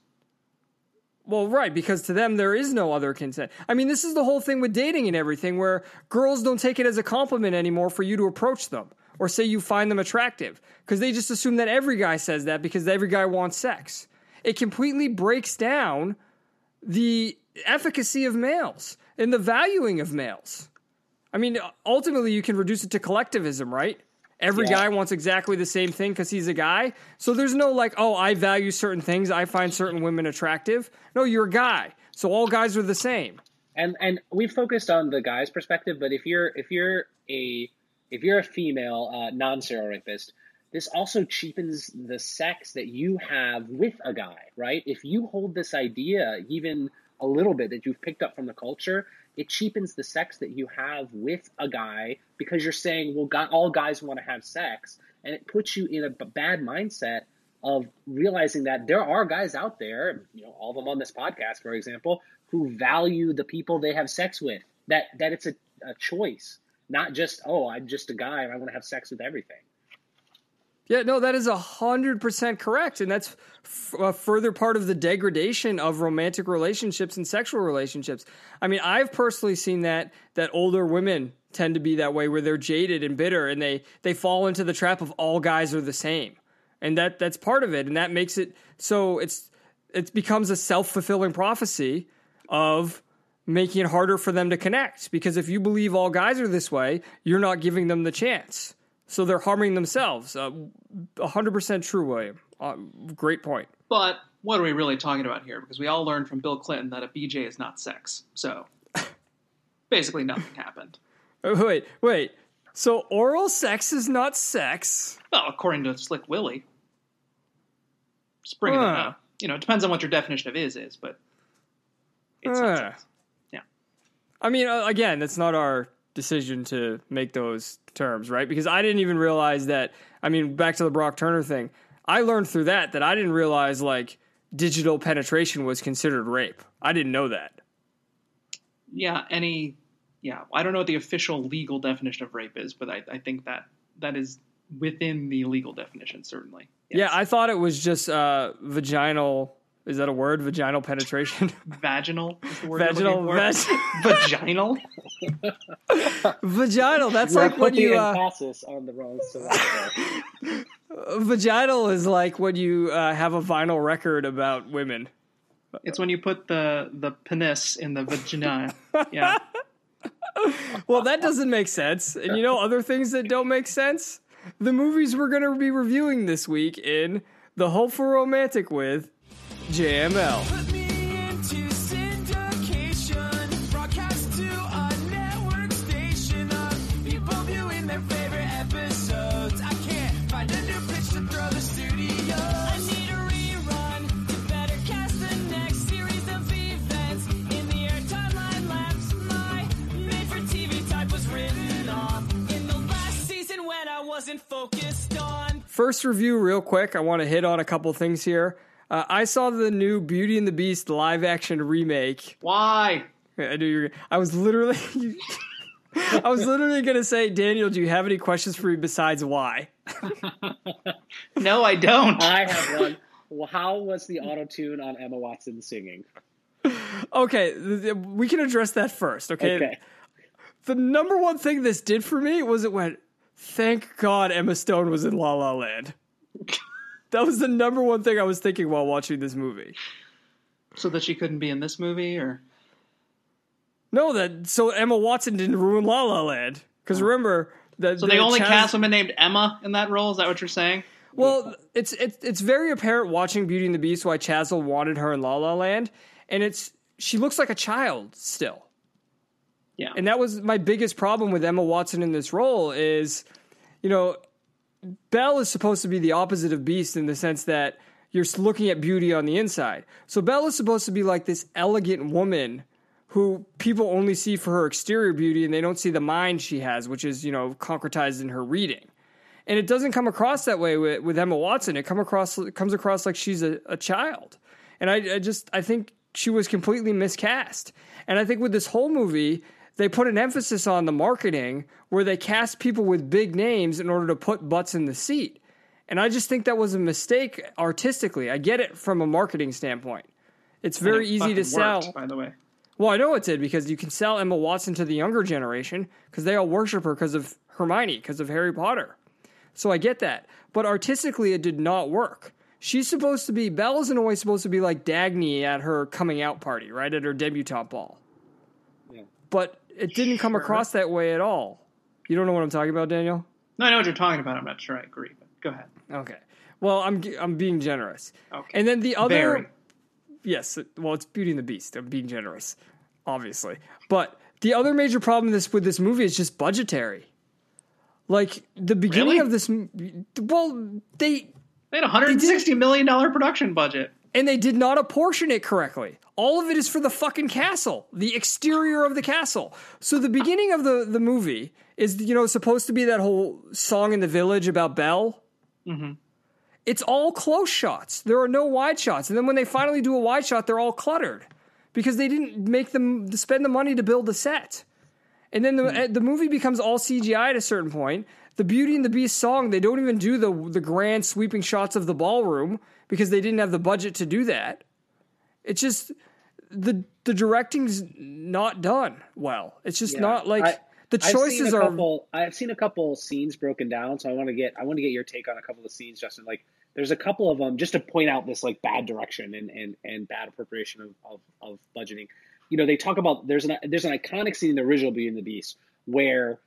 Well, right, because to them, there is no other consent. I mean, this is the whole thing with dating and everything, where girls don't take it as a compliment anymore for you to approach them or say you find them attractive, because they just assume that every guy says that because every guy wants sex. It completely breaks down the efficacy of males and the valuing of males. I mean, ultimately, you can reduce it to collectivism, right? Every guy wants exactly the same thing because he's a guy. So there's no like, oh, I value certain things. I find certain women attractive. No, you're a guy. So all guys are the same.
And we've focused on the guy's perspective, but if you're a female non-serial rapist, this also cheapens the sex that you have with a guy, right? If you hold this idea even a little bit that you've picked up from the culture, it cheapens the sex that you have with a guy because you're saying, well, all guys want to have sex, and it puts you in a bad mindset of realizing that there are guys out there, all of them on this podcast, for example, who value the people they have sex with, that it's a choice, not just, I'm just a guy and I want to have sex with everything.
Yeah, no, that is 100% correct. And that's a further part of the degradation of romantic relationships and sexual relationships. I mean, I've personally seen that older women tend to be that way, where they're jaded and bitter and they fall into the trap of all guys are the same. And that's part of it. And that makes it so it becomes a self-fulfilling prophecy of making it harder for them to connect. Because if you believe all guys are this way, you're not giving them the chance. So they're harming themselves. 100% true, William. Great point.
But what are we really talking about here? Because we all learned from Bill Clinton that a BJ is not sex. So basically nothing happened.
Wait. So oral sex is not sex?
Well, according to Slick Willie. Just bringing it up. It depends on what your definition of is, but it's not sex. Yeah.
I mean, again, that's not our decision to make those terms, right? Because I didn't even realize that. I mean, back to the Brock Turner thing, I learned through that I didn't realize digital penetration was considered rape. I didn't know that.
Yeah, I don't know what the official legal definition of rape is, but I think that is within the legal definition, certainly. Yes.
Yeah, I thought it was just vaginal. Is that a word? Vaginal penetration?
Vaginal is the word.
Vaginal. Vaginal. That's
You're
like when you
emphasis on the wrong syllable.
Vaginal is like when you have a vinyl record about women.
It's when you put the penis in the vagina. Yeah.
Well, that doesn't make sense. And other things that don't make sense? The movies we're going to be reviewing this week in The Hopeful Romantic with JML.
Put me into syndication, broadcast to a network station of people viewing their favorite episodes. I can't find a new pitch to throw the studio. I need a rerun to better cast the next series of events. In the air timeline lapse, my made-for-TV type was written off in the last season when I wasn't focused on.
First review real quick. I want to hit on a couple things here. I saw the new Beauty and the Beast live-action remake.
Why?
I knew you were. I was literally going to say, Daniel, do you have any questions for me besides why?
No, I don't.
I have one. Well, how was the auto-tune on Emma Watson singing?
Okay, we can address that first, okay? The number one thing this did for me was it went, thank God Emma Stone was in La La Land. That was the number one thing I was thinking while watching this movie.
So that she couldn't be in this movie, or?
No, so Emma Watson didn't ruin La La Land. Because remember...
So they only cast someone named Emma in that role? Is that what you're saying?
Well, it's very apparent watching Beauty and the Beast why Chazelle wanted her in La La Land. And she looks like a child still.
Yeah.
And that was my biggest problem with Emma Watson in this role is, Belle is supposed to be the opposite of Beast in the sense that you're looking at beauty on the inside. So Belle is supposed to be like this elegant woman who people only see for her exterior beauty and they don't see the mind she has, which is, concretized in her reading. And it doesn't come across that way with Emma Watson. It comes across like she's a child. And I think she was completely miscast. And I think with this whole movie, they put an emphasis on the marketing where they cast people with big names in order to put butts in the seat. And I just think that was a mistake artistically. I get it from a marketing standpoint. It's very easy to sell.
Worked, by the way.
Well, I know it did because you can sell Emma Watson to the younger generation because they all worship her because of Hermione, because of Harry Potter. So I get that. But artistically, it did not work. Belle isn't always supposed to be like Dagny at her coming out party, right? At her debutante ball. Yeah. But it didn't come across that way at all. You don't know what I'm talking about, Daniel?
No, I know what you're talking about. I'm not sure I agree, but go ahead.
Okay. Well, I'm being generous.
Okay.
And then the other...
Very.
Yes, well, it's Beauty and the Beast. I'm being generous, obviously. But the other major problem with this movie is just budgetary. Like, the beginning of this... Well, they
had a $160 million production budget.
And they did not apportion it correctly. All of it is for the fucking castle, the exterior of the castle. So the beginning of the movie is, supposed to be that whole song in the village about Belle.
Mm-hmm.
it's all close shots. There are no wide shots. And then when they finally do a wide shot, they're all cluttered because they didn't make them spend the money to build the set. And then the movie becomes all CGI at a certain point. The Beauty and the Beast song, they don't even do the grand sweeping shots of the ballroom because they didn't have the budget to do that. It's just the directing's not done well. It's just not like the choices are.
I've seen a couple scenes broken down, so I want to get your take on a couple of scenes, Justin. Like, there's a couple of them just to point out this like bad direction and bad appropriation of budgeting. You know, they talk about there's an iconic scene in the original Beauty and the Beast where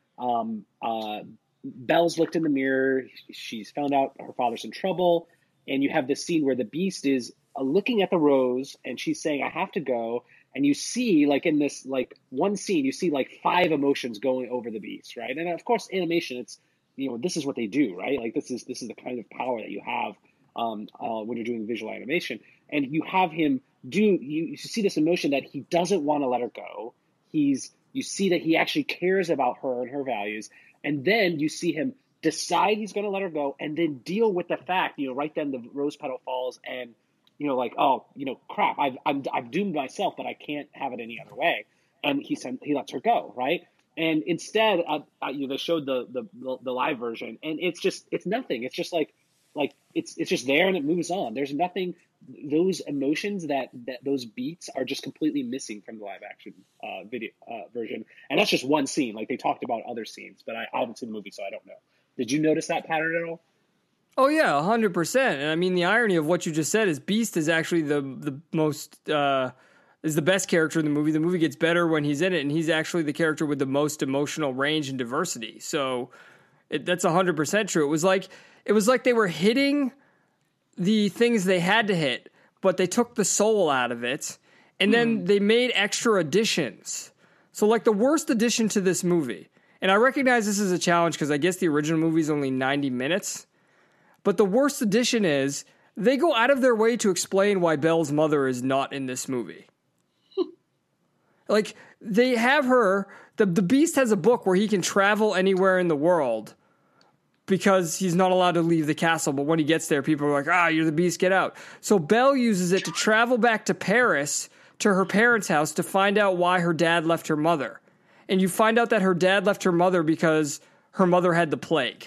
Belle's looked in the mirror, she's found out her father's in trouble, and you have this scene where the Beast is looking at the rose and she's saying, "I have to go." And you see, like in this like one scene, you see like 5 emotions going over the Beast, right? And of course, animation, it's, you know, this is what they do, right? Like this is the kind of power that you have when you're doing visual animation, and you have him you see this emotion that he doesn't want to let her go. You see that he actually cares about her and her values, and then you see him decide he's going to let her go, and then deal with the fact, you know, right then the rose petal falls, and you know, like, oh, you know, crap, I've doomed myself, but I can't have it any other way, and he lets her go, right? And instead, they showed the live version, and it's nothing. It's just like it's just there and it moves on. There's nothing. Those emotions that those beats are just completely missing from the live action video version, and that's just one scene. Like, they talked about other scenes, but I haven't seen the movie, so I don't know. Did you notice that pattern at all?
Oh yeah, 100%. And I mean, the irony of what you just said is Beast is actually the most is the best character in the movie. The movie gets better when he's in it, and he's actually the character with the most emotional range and diversity. So that's 100% true. It was like they were hitting the things they had to hit, but they took the soul out of it, and then they made extra additions. So like the worst addition to this movie, and I recognize this is a challenge because I guess the original movie is only 90 minutes, but the worst addition is they go out of their way to explain why Belle's mother is not in this movie. Like, they have her, the Beast has a book where he can travel anywhere in the world because he's not allowed to leave the castle. But when he gets there, people are like, you're the Beast, get out. So Belle uses it to travel back to Paris to her parents' house to find out why her dad left her mother. And you find out that her dad left her mother because her mother had the plague.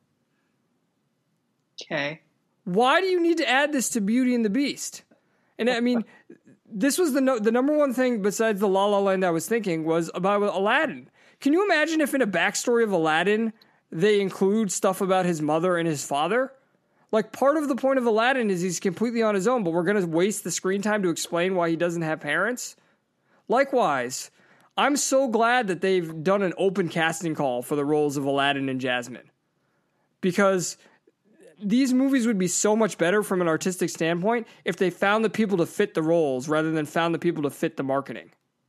Okay.
Why do you need to add this to Beauty and the Beast? And I mean, this was the number one thing besides the La La Land I was thinking was about Aladdin. Can you imagine if in a backstory of Aladdin, they include stuff about his mother and his father? Like, part of the point of Aladdin is he's completely on his own, but we're going to waste the screen time to explain why he doesn't have parents? Likewise, I'm so glad that they've done an open casting call for the roles of Aladdin and Jasmine. Because these movies would be so much better from an artistic standpoint if they found the people to fit the roles rather than found the people to fit the marketing.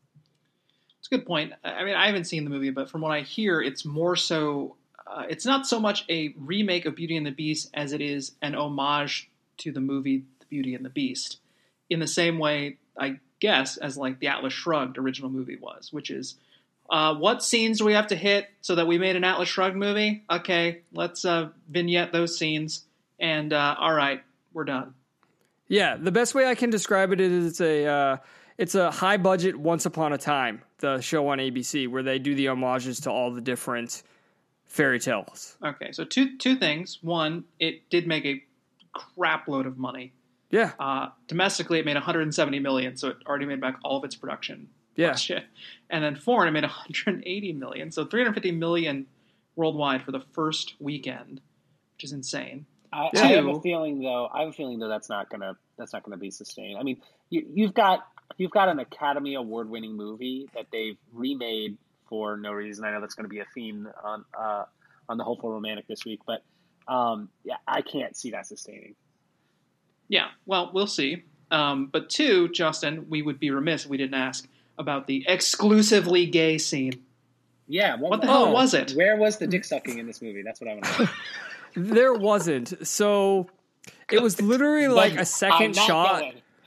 It's a good point. I mean, I haven't seen the movie, but from what I hear, it's more so... it's not so much a remake of Beauty and the Beast as it is an homage to the movie The Beauty and the Beast, in the same way, I guess, as like the Atlas Shrugged original movie was, which is, what scenes do we have to hit so that we made an Atlas Shrugged movie? Okay, let's vignette those scenes, and all right, we're done.
Yeah, the best way I can describe it is it's a high budget Once Upon a Time, the show on ABC, where they do the homages to all the different fairy tales.
Okay, so two things. One, it did make a crap load of money.
Yeah.
Domestically, it made $170 million, so it already made back all of its production.
Yeah.
Shit. And then foreign, it made $180 million, so $350 million worldwide for the first weekend, which is insane.
I have a feeling though that's not gonna be sustained. I mean, you've got an Academy Award winning movie that they've remade for no reason. I know that's going to be a theme on the Hopeful Romantic this week, but yeah, I can't see that sustaining.
Yeah, well, we'll see. But two, Justin, we would be remiss if we didn't ask about the exclusively gay scene.
Yeah,
what the hell was it?
Where was the dick sucking in this movie? That's what I want to know.
There wasn't. So it was literally like a second shot.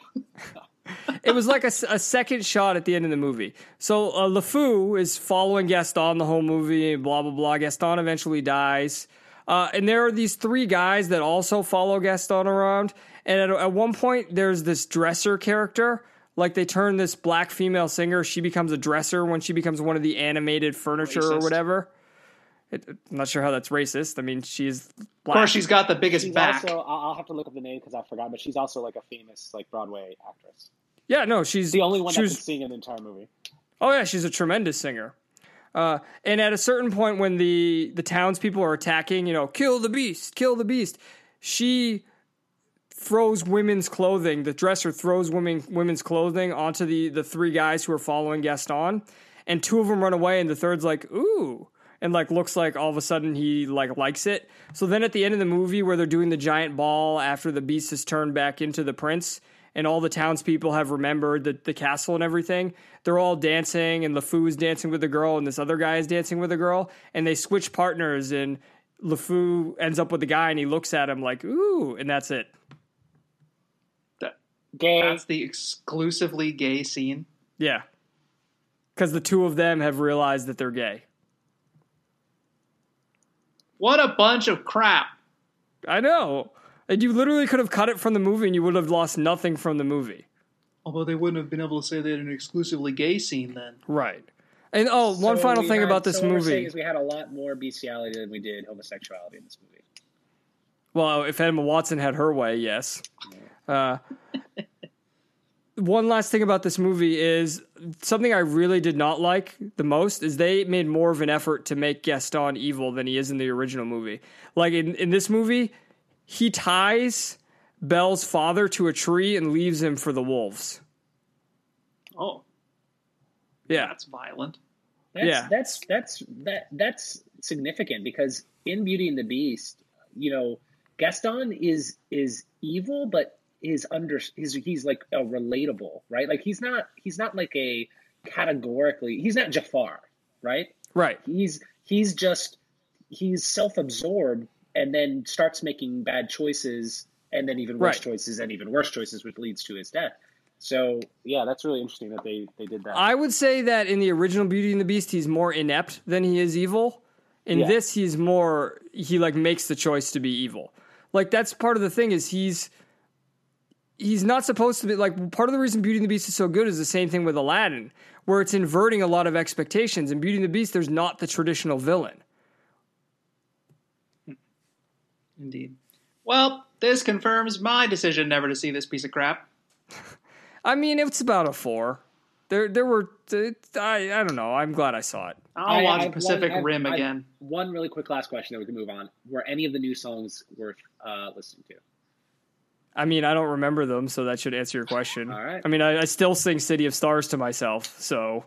It was like a second shot at the end of the movie. So LeFou is following Gaston the whole movie, blah, blah, blah. Gaston eventually dies. And there are these three guys that also follow Gaston around. And at one point, there's this dresser character. Like, they turn this black female singer. She becomes a dresser when she becomes one of the animated furniture or whatever. I'm not sure how that's racist. I mean, she's black.
Of course, she's got the biggest
She's
back.
also, I'll have to look up the name because I forgot, but she's also like a famous like Broadway actress.
Yeah, no, she's
The only one that can sing in the entire movie.
Oh, yeah, she's a tremendous singer. And at a certain point when the townspeople are attacking, kill the beast, she throws women's clothing. The dresser throws women's clothing onto the three guys who are following Gaston. And two of them run away, and the third's like, ooh. And looks like all of a sudden he likes it. So then at the end of the movie where they're doing the giant ball after the beast is turned back into the prince, and all the townspeople have remembered the castle and everything, they're all dancing, and LeFou is dancing with a girl, and this other guy is dancing with a girl, and they switch partners, and LeFou ends up with the guy, and he looks at him like, ooh, and that's it.
Gay.
That's the exclusively gay scene.
Yeah. Because the two of them have realized that they're gay.
What a bunch of crap.
I know. And you literally could have cut it from the movie and you would have lost nothing from the movie.
Although they wouldn't have been able to say they had an exclusively gay scene then.
Right. And one final thing about this
What we're saying
movie.
is we had a lot more bestiality than we did homosexuality in this movie.
Well, if Emma Watson had her way, yes. One last thing about this movie is something I really did not like the most is they made more of an effort to make Gaston evil than he is in the original movie. Like in this movie, he ties Belle's father to a tree and leaves him for the wolves.
Oh,
Yeah.
that's violent.
That's significant because in Beauty and the Beast, Gaston is evil, but he's like a relatable, right? Like he's not like a categorically, he's not Jafar, right?
Right.
He's self-absorbed and then starts making bad choices and then even worse choices and even worse choices, which leads to his death. So yeah, that's really interesting that they did that.
I would say that in the original Beauty and the Beast, he's more inept than he is evil. In this, he makes the choice to be evil. Like that's part of the thing is he's not supposed to be like part of the reason Beauty and the Beast is so good is the same thing with Aladdin, where it's inverting a lot of expectations. In Beauty and the Beast, there's not the traditional villain.
Indeed. Well, this confirms my decision never to see this piece of crap.
I mean, it's about a 4. There were I don't know. I'm glad I saw it.
I'll watch Pacific Rim again.
One really quick last question that we can move on. Were any of the new songs worth listening to?
I mean, I don't remember them, so that should answer your question.
All right.
I mean, I still sing City of Stars to myself, so.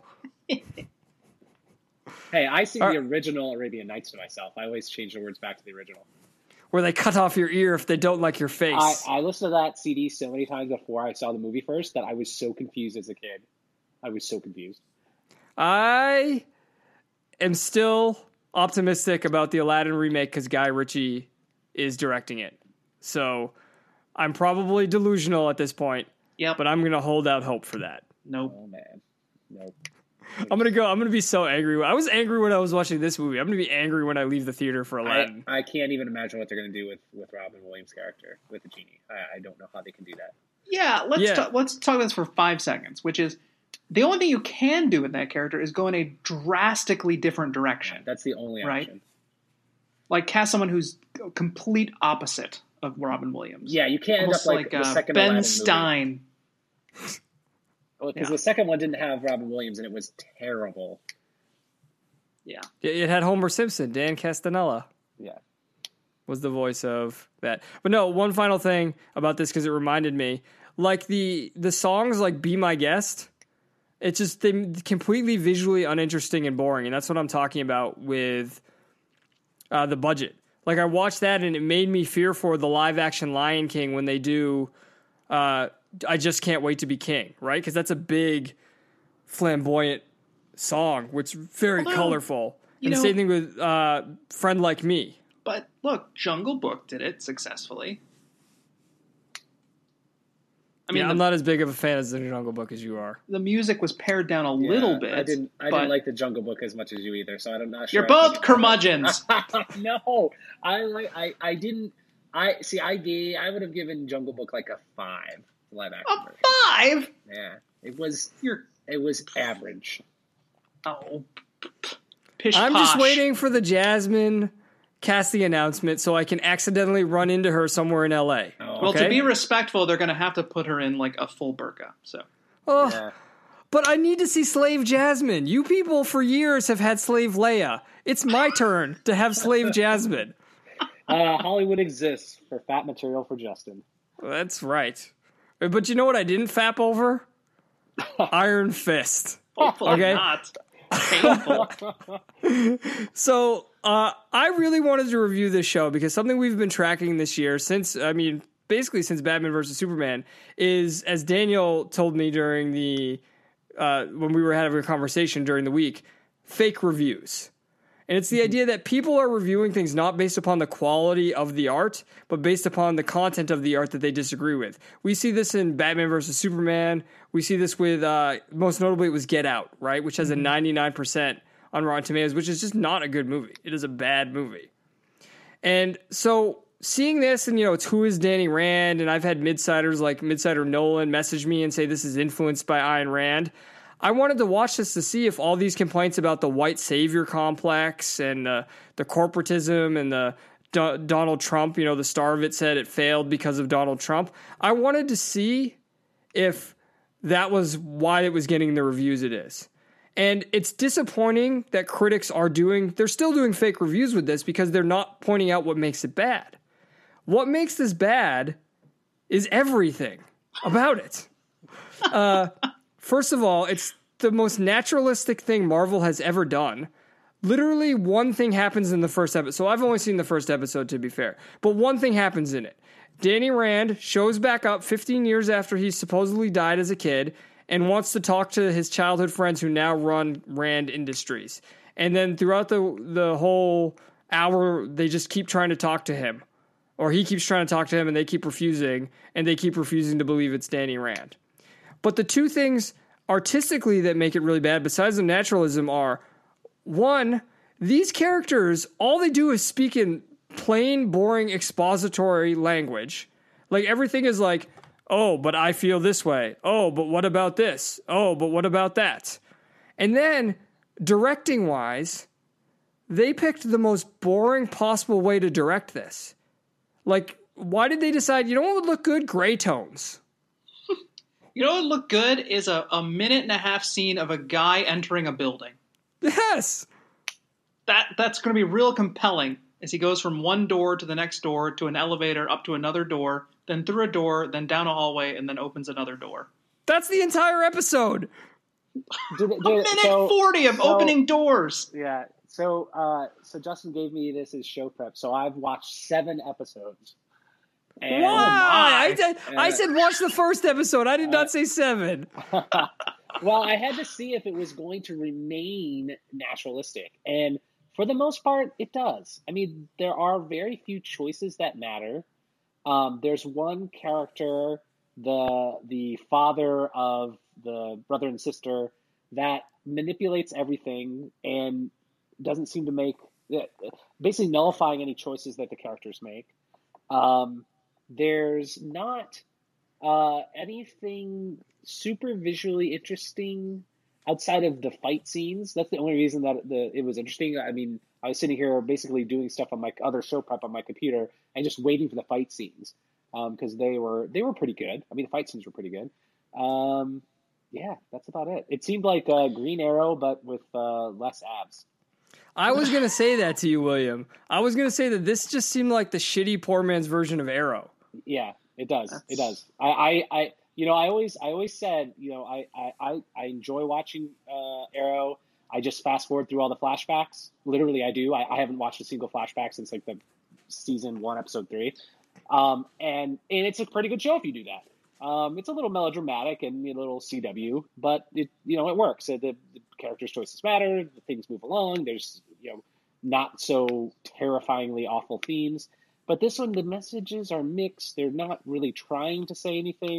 Hey, I sing the original Arabian Nights to myself. I always change the words back to the original.
Where they cut off your ear if they don't like your face.
I listened to that CD so many times before I saw the movie first that I was so confused as a kid. I was so confused.
I am still optimistic about the Aladdin remake because Guy Ritchie is directing it. So I'm probably delusional at this point.
Yep.
But I'm going to hold out hope for that.
Nope.
Oh man, nope.
I'm going to be so angry. I was angry when I was watching this movie. I'm going to be angry when I leave the theater for Aladdin.
I can't even imagine what they're going to do with Robin Williams' character, with the genie. I don't know how they can do that.
Yeah, let's talk about this for 5 seconds, which is the only thing you can do with that character is go in a drastically different direction.
That's the only
Right.
option.
Like cast someone who's a complete opposite of Robin Williams.
Yeah, you can't end up like the second
Ben
Aladdin
Stein.
Because the second one didn't have Robin Williams and it was terrible.
Yeah.
It had Homer Simpson. Dan Castanella
Yeah.
was the voice of that. But no, one final thing about this because it reminded me. Like the songs like Be My Guest, it's just they completely visually uninteresting and boring. And that's what I'm talking about with the budget. Like I watched that and it made me fear for the live action Lion King when they do I Just Can't Wait to Be King, right? Because that's a big flamboyant song, which is very colorful. And the same thing with Friend Like Me.
But look, Jungle Book did it successfully. I mean,
I'm not as big of a fan of the Jungle Book as you are.
the music was pared down a little bit.
I didn't
but
like the Jungle Book as much as you either, so I'm not sure.
You're both curmudgeons.
No, I didn't. I would have given Jungle Book like a 5 live action
A
version.
5?
Yeah, it was average.
Oh, pish
I'm
posh.
just waiting for the Jasmine casting announcement so I can accidentally run into her somewhere in LA.
Oh,
Well,
okay?
to be respectful, they're going to have to put her in like a full burqa. So
Oh,
yeah.
but I need to see Slave Jasmine. You people for years have had Slave Leia. It's my turn to have Slave Jasmine.
Hollywood exists for fat material for Justin.
That's right. But you know what I didn't fap over? Iron Fist.
hopefully
Okay.
not. Painful.
So I really wanted to review this show because something we've been tracking this year basically since Batman vs. Superman is, as Daniel told me during the when we were having a conversation during the week, fake reviews. And it's the idea that people are reviewing things not based upon the quality of the art, but based upon the content of the art that they disagree with. We see this in Batman vs. Superman. We see this with, most notably, it was Get Out, right? Which has a 99% on Rotten Tomatoes, which is just not a good movie. It is a bad movie. And so seeing this, and, it's Who is Danny Rand? And I've had Midsiders like Midsider Nolan message me and say this is influenced by Ayn Rand. I wanted to watch this to see if all these complaints about the white savior complex and the corporatism and the Donald Trump, the star of it said it failed because of Donald Trump. I wanted to see if that was why it was getting the reviews it is. And it's disappointing that critics they're still doing fake reviews with this because they're not pointing out what makes it bad. What makes this bad is everything about it. First of all, it's the most naturalistic thing Marvel has ever done. Literally one thing happens in the first episode. So I've only seen the first episode, to be fair. But one thing happens in it. Danny Rand shows back up 15 years after he supposedly died as a kid and wants to talk to his childhood friends who now run Rand Industries. And then throughout the whole hour, they just keep trying to talk to him. Or he keeps trying to talk to him and they keep refusing. And they keep refusing to believe it's Danny Rand. But the two things artistically that make it really bad, besides the naturalism, are, one, these characters, all they do is speak in plain, boring, expository language. Like, everything is like, oh, but I feel this way. Oh, but what about this? Oh, but what about that? And then, directing-wise, they picked the most boring possible way to direct this. Like, why did they decide, what would look good? Gray tones.
You know what would look good is a minute and a half scene of a guy entering a building.
Yes.
That's going to be real compelling as he goes from one door to the next door to an elevator up to another door, then through a door, then down a hallway, and then opens another door.
That's the entire episode.
A minute 40 of opening doors.
Yeah. So Justin gave me this as show prep. So I've watched 7 episodes. And
Why? I said watch the first episode. I did not say 7.
Well, I had to see if it was going to remain naturalistic. And for the most part, it does. I mean, there are very few choices that matter. There's one character, the father of the brother and sister, that manipulates everything and doesn't seem to make, basically nullifying any choices that the characters make. There's not anything super visually interesting outside of the fight scenes. That's the only reason that it was interesting. I mean, I was sitting here basically doing stuff on my other show prep on my computer and just waiting for the fight scenes because they were pretty good. I mean, the fight scenes were pretty good. Yeah, that's about it. It seemed like Green Arrow, but with less abs.
I was going to say that to you, William. I was going to say that this just seemed like the shitty poor man's version of Arrow.
Yeah, it does. It does. I always said, I enjoy watching Arrow. I just fast forward through all the flashbacks. Literally, I do. I haven't watched a single flashback since like the season 1, episode 3. And it's a pretty good show if you do that. It's a little melodramatic and a little CW, but it works. The characters' choices matter. The things move along. There's not so terrifyingly awful themes. But this one, the messages are mixed. They're not really trying to say anything.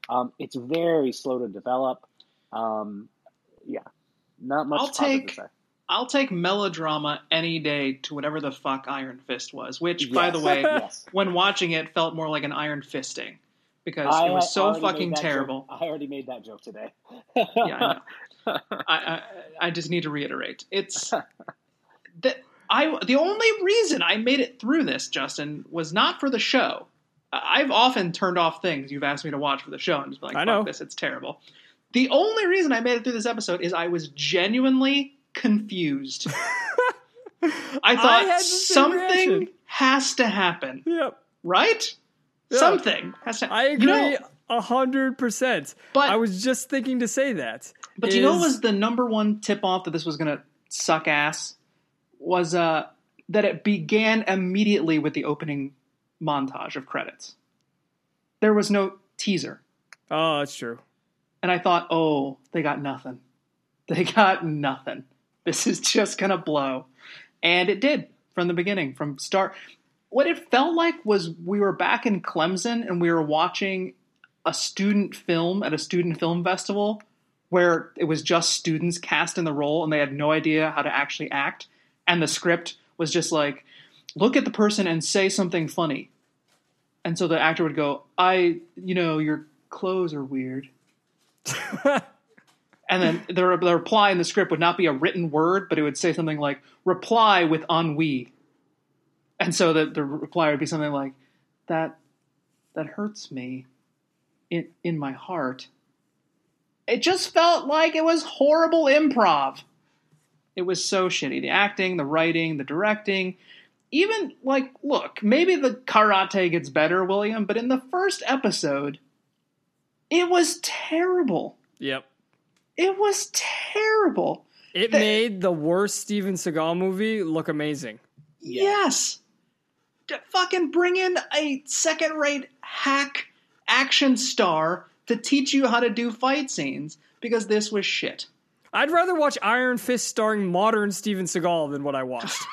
It's very slow to develop. Yeah, not much positive to say.
I'll take melodrama any day to whatever the fuck Iron Fist was, which, by the
Yes.
way,
Yes.
when watching it, felt more like an Iron Fisting because it was so
already
fucking
made that
terrible.
joke. I already made that joke today.
Yeah, I know. I just need to reiterate. It's that the only reason I made it through this, Justin, was not for the show. I've often turned off things you've asked me to watch for the show and just been like,
I know.
fuck this, it's terrible. The only reason I made it through this episode is I was genuinely confused. I thought
had the same reaction.
something has to happen,
Yep.
right?
Yeah.
Something has to.
I agree
You know,
100%.
But-
I was just thinking to say that.
but you know what was the number one tip-off that this was going to suck ass? Was that it began immediately with the opening montage of credits. There was no teaser.
Oh, that's true.
And I thought, oh, they got nothing. They got nothing. This is just going to blow. And it did from the beginning, from start. What it felt like was we were back in Clemson and we were watching a student film at a student film festival where it was just students cast in the role and they had no idea how to actually act. And the script was just like, look at the person and say something funny. And so the actor would go, your clothes are weird. And then the reply in the script would not be a written word, but it would say something like, reply with ennui. And so the reply would be something like, that hurts me in my heart. It just felt like it was horrible improv. It was so shitty. The acting, the writing, the directing. Even, look, maybe the karate gets better, William, but in the first episode, it was terrible.
Yep.
It was terrible.
It made the worst Steven Seagal movie look amazing.
Yes. To fucking bring in a second-rate hack action star to teach you how to do fight scenes, because this was shit.
I'd rather watch Iron Fist starring modern Steven Seagal than what I watched.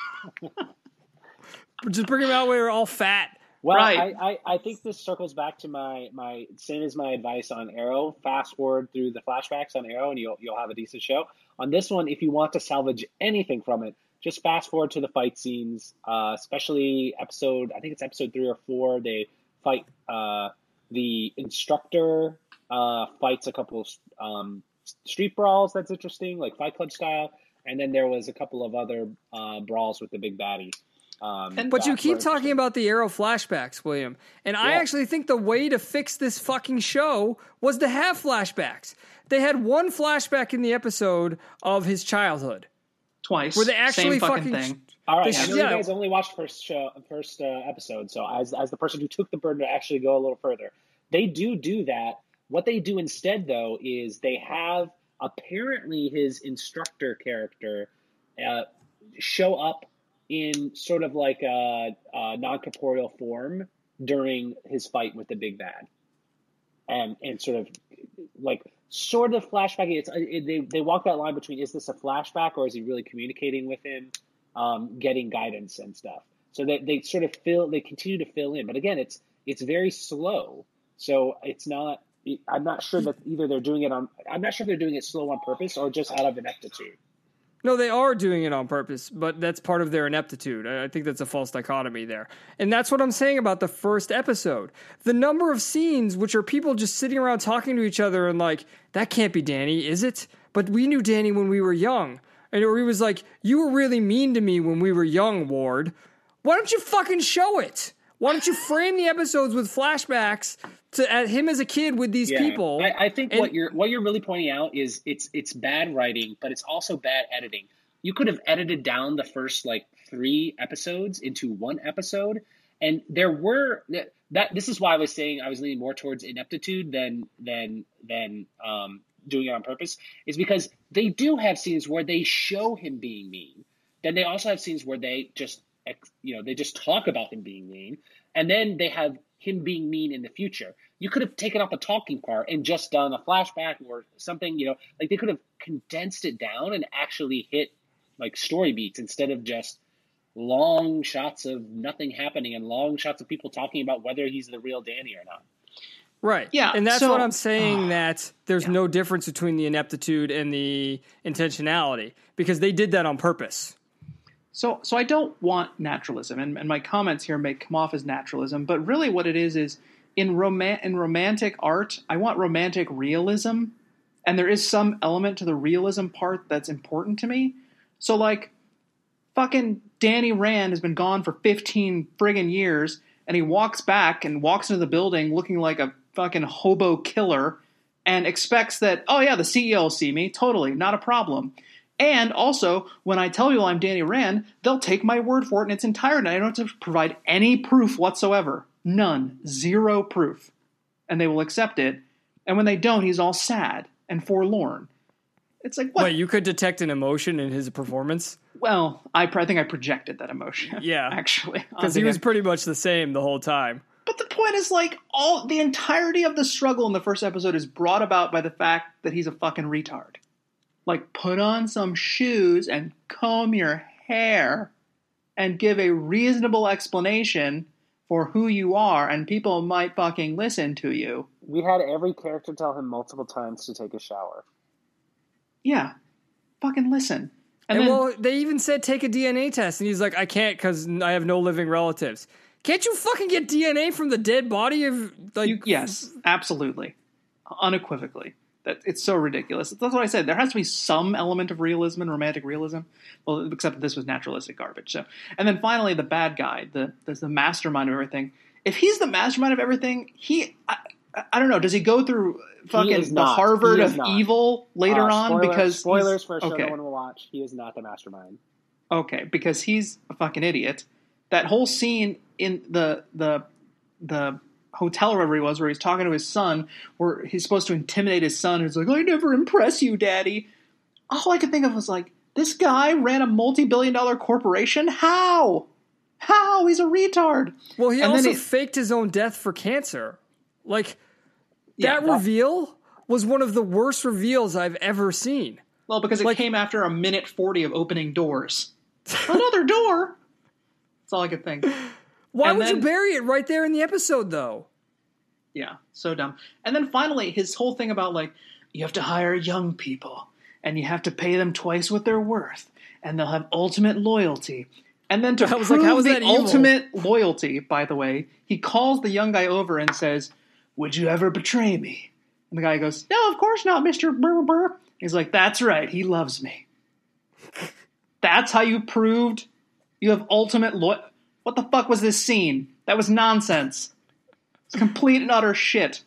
Just bring him out where we're all fat.
Well,
Right.
I think this circles back to my same as my advice on Arrow. Fast forward through the flashbacks on Arrow, and you'll have a decent show. On this one, if you want to salvage anything from it, just fast forward to the fight scenes, especially episode 3 or 4. They fight the instructor fights a couple street brawls. That's interesting, like Fight Club style. And then there was a couple of other brawls with the big baddie.
But you keep talking about the Arrow flashbacks, William. And I actually think the way to fix this fucking show was to have flashbacks. They had one flashback in the episode of his childhood.
Twice.
Where they actually
Same fucking
fucking
thing.
All right,
This-
I know
yeah.
you guys only watched first episode, so as the person who took the burden to actually go a little further, they do that. What they do instead, though, is they have apparently his instructor character show up in sort of like a non-corporeal form during his fight with the big bad, and sort of flashback. They walk that line between, is this a flashback or is he really communicating with him, getting guidance and stuff. So they sort of they continue to fill in, but again, it's very slow. So it's not. I'm not sure that either they're doing it on. I'm not sure if they're doing it slow on purpose or just out of ineptitude.
No, they are doing it on purpose, but that's part of their ineptitude. I think that's a false dichotomy there. And that's what I'm saying about the first episode. The number of scenes which are people just sitting around talking to each other and like, that can't be Danny, is it? But we knew Danny when we were young. And or he was like, you were really mean to me when we were young, Ward. Why don't you fucking show it? Why don't you frame the episodes with flashbacks at him as a kid with these people?
I think what you're really pointing out is it's bad writing, but it's also bad editing. You could have edited down the first 3 episodes into one episode, and there were this is why I was saying I was leaning more towards ineptitude than doing it on purpose, is because they do have scenes where they show him being mean. Then they also have scenes where they just talk about him being mean, and then they have him being mean in the future. You could have taken out the talking part and just done a flashback or something, they could have condensed it down and actually hit story beats instead of just long shots of nothing happening and long shots of people talking about whether he's the real Danny or not.
Right.
Yeah,
And that's
so-
what I'm saying, that there's no difference between the ineptitude and the intentionality, because they did that on purpose.
So I don't want naturalism, and my comments here may come off as naturalism, but really what it is in romantic art, I want romantic realism, and there is some element to the realism part that's important to me. So, like, fucking Danny Rand has been gone for 15 friggin' years, and he walks back and walks into the building looking like a fucking hobo killer and expects that, oh yeah, the CEO will see me. Totally, not a problem. And also, when I tell people I'm Danny Rand, they'll take my word for it in its entirety. I don't have to provide any proof whatsoever. None. Zero proof. And they will accept it. And when they don't, he's all sad and forlorn. It's like, what?
Wait, you could detect an emotion in his performance?
Well, I think I projected that emotion.
Yeah.
Actually.
Because he was pretty much the same the whole time.
But the point is, like, the entirety of the struggle in the first episode is brought about by the fact that he's a fucking retard. Like, put on some shoes and comb your hair and give a reasonable explanation for who you are, and people might fucking listen to you.
We had every character tell him multiple times to take a shower.
Yeah. Fucking listen. And then,
well, they even said take a DNA test, and he's like, I can't because I have no living relatives. Can't you fucking get DNA from the dead body of, like...
yes, absolutely. Unequivocally. It's so ridiculous. That's what I said. There has to be some element of realism and romantic realism. Well, except that this was naturalistic garbage. So, and then finally, the bad guy, the mastermind of everything. If he's the mastermind of everything, I don't know. Does he go through fucking the Harvard of evil later on? Because
spoilers for a show no one will watch. He is not the mastermind.
Okay, because he's a fucking idiot. That whole scene in the hotel or wherever he was, where he's talking to his son, where he's supposed to intimidate his son, who's like, I never impress you, Daddy. All I could think of was like, this guy ran a multi-billion-dollar corporation? How? He's a retard.
Well, he also faked his own death for cancer. Like, that reveal was one of the worst reveals I've ever seen.
Well, because it came after a minute 40 of opening doors. Another door? That's all I could think.
Why would you bury it right there in the episode, though?
Yeah, so dumb. And then finally, his whole thing about, like, you have to hire young people, and you have to pay them twice what they're worth, and they'll have ultimate loyalty. And then to prove the ultimate loyalty, by the way, he calls the young guy over and says, would you ever betray me? And the guy goes, no, of course not, Mr. Burr Burr. He's like, that's right, he loves me. That's how you proved you have ultimate loyalty. What the fuck was this scene? That was nonsense. It's complete and utter shit.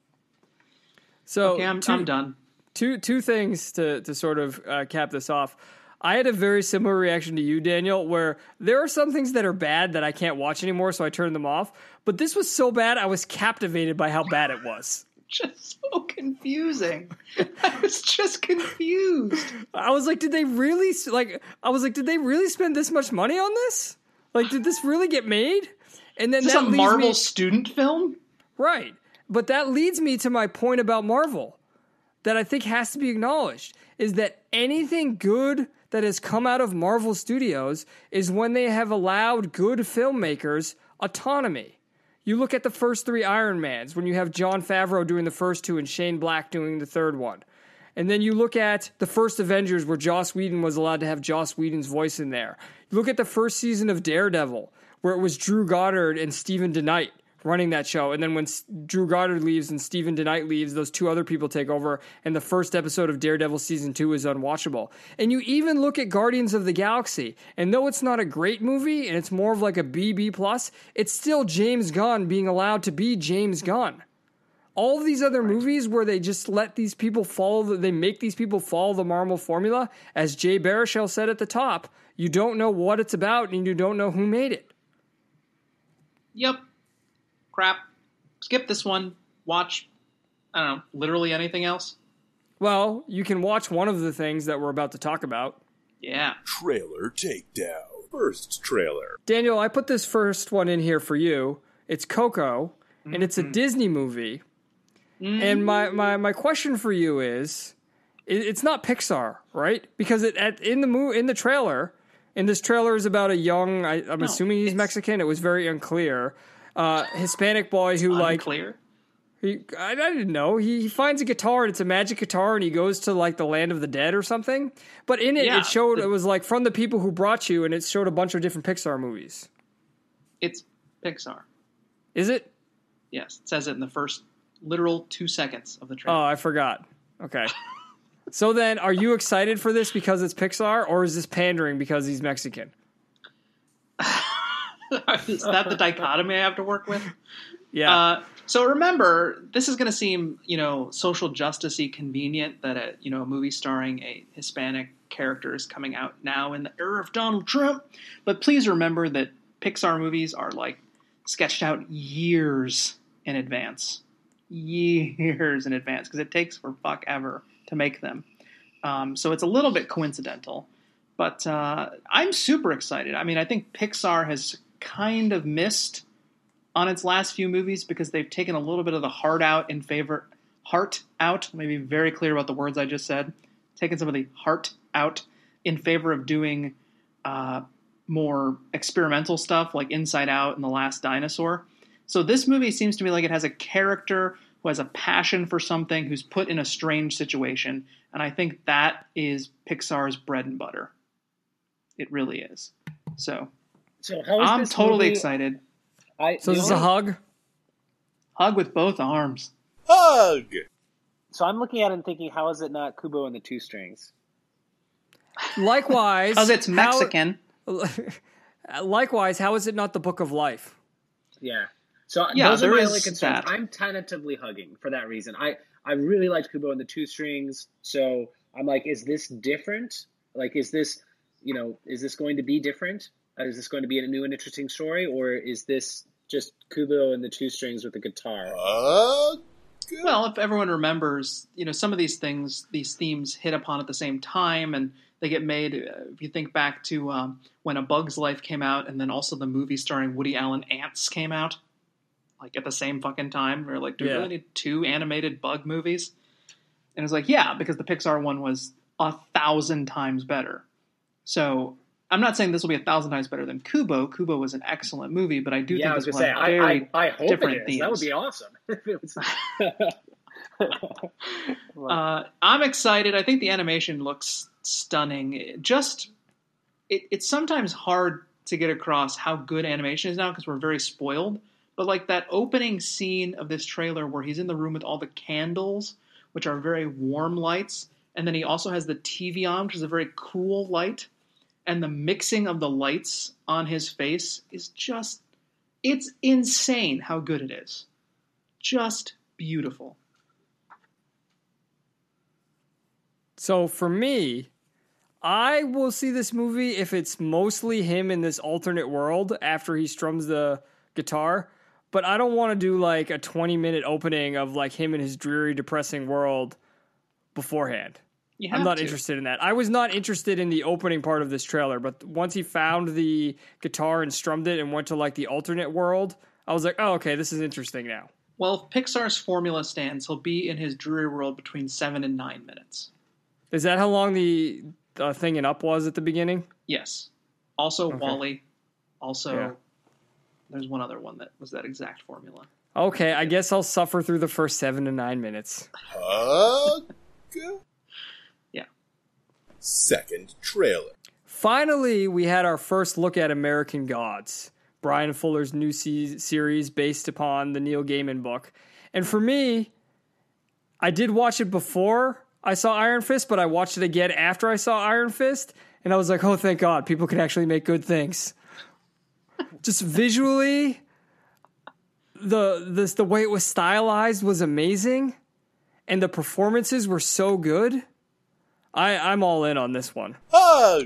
So
okay, I'm done.
Two things to sort of cap this off. I had a very similar reaction to you, Daniel, where there are some things that are bad that I can't watch anymore, so I turned them off. But this was so bad, I was captivated by how bad it was.
Just so confusing. I was just confused.
I was like, did they really spend this much money on this? Like, did this really get made? And then
is this a Marvel student film?
Right. But that leads me to my point about Marvel that I think has to be acknowledged, is that anything good that has come out of Marvel Studios is when they have allowed good filmmakers autonomy. You look at the first 3 Iron Mans, when you have Jon Favreau doing the first 2 and Shane Black doing the third one. And then you look at the first Avengers, where Joss Whedon was allowed to have Joss Whedon's voice in there. You look at the first season of Daredevil, where it was Drew Goddard and Stephen DeKnight running that show. And then when Drew Goddard leaves and Stephen DeKnight leaves, those 2 other people take over, and the first episode of Daredevil Season 2 is unwatchable. And you even look at Guardians of the Galaxy, and though it's not a great movie, and it's more of like a BB+, it's still James Gunn being allowed to be James Gunn. All of these other movies where they just let these people they make these people follow the Marvel formula, as Jay Baruchel said at the top, you don't know what it's about and you don't know who made it.
Yep. Crap. Skip this one. Watch, I don't know, literally anything else?
Well, you can watch one of the things that we're about to talk about.
Yeah.
Trailer takedown. First trailer.
Daniel, I put this first one in here for you. It's Coco, and it's a Disney movie. And my question for you is, it's not Pixar, right? Because in the trailer, and this trailer is about a young, I'm assuming he's Mexican. It was very unclear. Hispanic boy who
unclear?
I didn't know. He finds a guitar, and it's a magic guitar, and he goes to, like, the land of the dead or something. But in it,
Yeah,
it was, like, from the people who brought you, and it showed a bunch of different Pixar movies.
It's Pixar.
Is it?
Yes, it says it in the first literal 2 seconds of the trailer.
Oh, I forgot. Okay. So then, are you excited for this because it's Pixar, or is this pandering because he's Mexican?
Is that the dichotomy I have to work with?
Yeah.
So remember, this is going to seem, social justice-y convenient that a movie starring a Hispanic character is coming out now in the era of Donald Trump. But please remember that Pixar movies are like sketched out years in advance. Years in advance, because it takes forever to make them. So it's a little bit coincidental. But I'm super excited. I mean, I think Pixar has kind of missed on its last few movies because they've taken a little bit of the heart out. Let me be very clear about the words I just said. Taken some of the heart out in favor of doing more experimental stuff like Inside Out and The Last Dinosaur. So this movie seems to me like it has a character who has a passion for something, who's put in a strange situation. And I think that is Pixar's bread and butter. It really is. So
how is
I'm
this
totally
movie-
excited.
So this is a hug?
Hug with both arms.
Hug!
So I'm looking at it and thinking, how is it not Kubo and the Two Strings?
Likewise.
Because it's Mexican.
Likewise, how is it not the Book of Life?
Yeah. So
Yeah,
those are
there
my
is
only concerns.
that.
I'm tentatively hugging for that reason. I really liked Kubo and the Two Strings, so I'm like, is this different? Like, is this going to be different? Is this going to be a new and interesting story, or is this just Kubo and the Two Strings with the guitar?
Hug!
Well, if everyone remembers, some of these themes hit upon at the same time, and they get made. If you think back to when A Bug's Life came out, and then also the movie starring Woody Allen, Ants, came out, like at the same fucking time. We were like, do we really need 2 animated bug movies? And it's like, yeah, because the Pixar one was 1,000 times better. So I'm not saying this will be 1,000 times better than Kubo. Kubo was an excellent movie, but I do think
I was
this
going to
will
say,
have very
I hope
different
it is.
themes.
That would be awesome. If it was-
I'm excited. I think the animation looks stunning. It's sometimes hard to get across how good animation is now because we're very spoiled. But like that opening scene of this trailer where he's in the room with all the candles, which are very warm lights, and then he also has the TV on, which is a very cool light, and the mixing of the lights on his face is it's insane how good it is. Just beautiful.
So for me, I will see this movie if it's mostly him in this alternate world after he strums the guitar. But I don't want to do like a 20-minute opening of like him in his dreary, depressing world beforehand. I'm not interested in that. I was not interested in the opening part of this trailer, but once he found the guitar and strummed it and went to like the alternate world, I was like, oh, okay, this is interesting now.
Well, if Pixar's formula stands, he'll be in his dreary world between 7 and 9 minutes.
Is that how long the thing in Up was at the beginning?
Yes. Also,
Okay.
WALL-E. Also,
Yeah.
there's one other one that was that exact formula.
Okay, I guess I'll suffer through the first 7 to 9 minutes.
Hug!
Yeah.
Second trailer.
Finally, we had our first look at American Gods, Brian Fuller's new series based upon the Neil Gaiman book. And for me, I did watch it before I saw Iron Fist, but I watched it again after I saw Iron Fist, and I was like, oh, thank God, people can actually make good things. Just visually, the way it was stylized was amazing, and the performances were so good. I'm all in on this one.
Hug!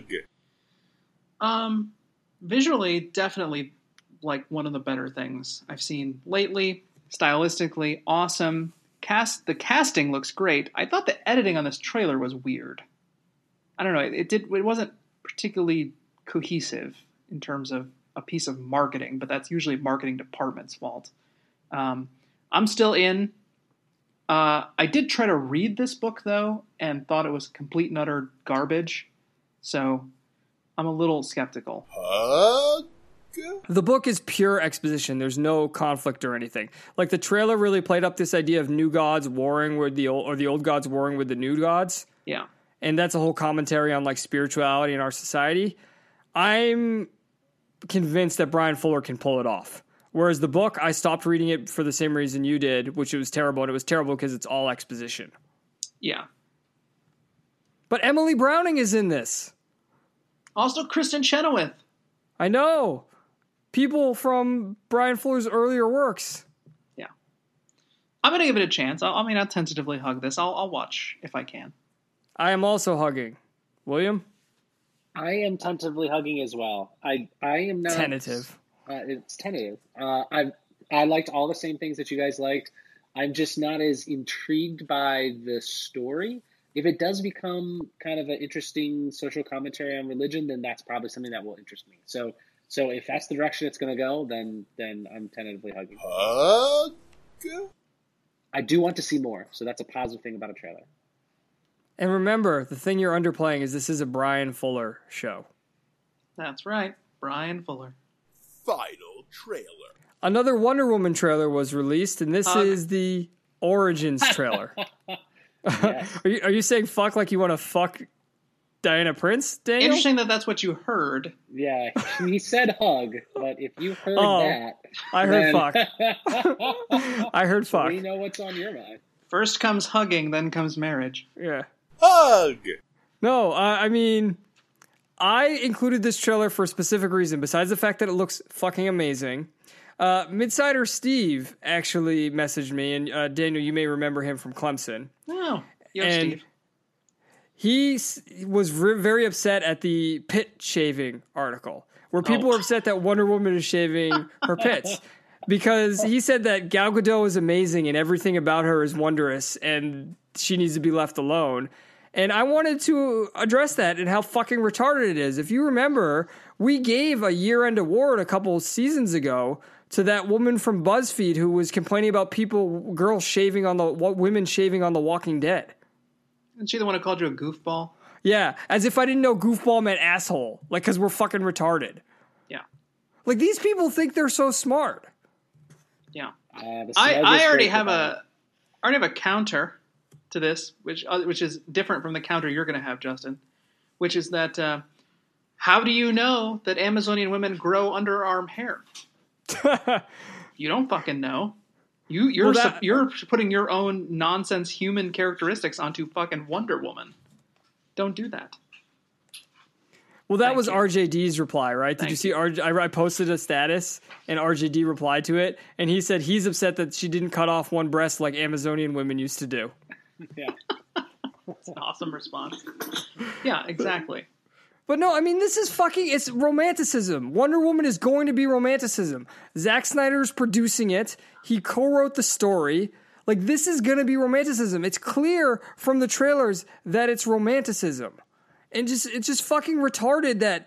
Visually, definitely like one of the better things I've seen lately. Stylistically, awesome. The casting looks great. I thought the editing on this trailer was weird. I don't know. It wasn't particularly cohesive in terms of a piece of marketing, but that's usually marketing department's fault. I'm still in. I did try to read this book, though, and thought it was complete and utter garbage. So I'm a little skeptical.
Hug!
The book is pure exposition. There's no conflict or anything. Like the trailer really played up this idea of new gods warring with the old, or the old gods warring with the new gods.
Yeah.
And that's a whole commentary on like spirituality in our society. I'm convinced that Brian Fuller can pull it off. Whereas the book, I stopped reading it for the same reason you did, which it was terrible. And it was terrible because it's all exposition.
Yeah.
But Emily Browning is in this.
Also, Kristen Chenoweth.
I know. People from Brian Fuller's earlier works.
Yeah. I'm going to give it a chance. I'll tentatively hug this. I'll watch if I can.
I am also hugging. William?
I am tentatively hugging as well. I am not
Tentative.
It's tentative. I liked all the same things that you guys liked. I'm just not as intrigued by the story. If it does become kind of an interesting social commentary on religion, then that's probably something that will interest me. So if that's the direction it's going to go, then I'm tentatively hugging.
Hug.
I do want to see more, so that's a positive thing about a trailer.
And remember, the thing you're underplaying is this is a Brian Fuller show.
That's right. Brian Fuller.
Final trailer.
Another Wonder Woman trailer was released, and this is the Origins trailer.
Yes.
Are you saying fuck like you want to fuck Diana Prince, Daniel?
Interesting that that's what you heard.
Yeah, he said hug, but if you heard that...
I heard fuck. I heard fuck.
We know what's on your mind.
First comes hugging, then comes marriage.
Yeah.
Hug.
No, I mean, I included this trailer for a specific reason, besides the fact that it looks fucking amazing. Midsider Steve actually messaged me, and Daniel, you may remember him from Clemson.
Oh, yo,
And
Steve.
he was very upset at the pit shaving article, where people were upset that Wonder Woman is shaving her pits. Because he said that Gal Gadot is amazing and everything about her is wondrous and she needs to be left alone. And I wanted to address that and how fucking retarded it is. If you remember, we gave a year-end award a couple seasons ago to that woman from BuzzFeed who was complaining about women shaving on The Walking Dead.
Isn't she the one who called you a goofball?
Yeah, as if I didn't know goofball meant asshole. Like, because we're fucking retarded.
Yeah.
Like, these people think they're so smart.
Yeah.
The
I
smell is
already
great
have
about
a counter to this, which is different from the counter you're going to have, Justin, which is that how do you know that Amazonian women grow underarm hair? You don't fucking know. You're putting your own nonsense human characteristics onto fucking Wonder Woman. Don't do that.
Well, that
Thank
was
you.
RJD's reply, right? Did you see I posted a status and RJD replied to it, and he said he's upset that she didn't cut off one breast like Amazonian women used to do.
Yeah.
It's an awesome response. Yeah, exactly.
But no, I mean, this is it's romanticism. Wonder Woman is going to be romanticism. Zack Snyder's producing it. He co-wrote the story. Like, this is going to be romanticism. It's clear from the trailers that it's romanticism. And it's just fucking retarded that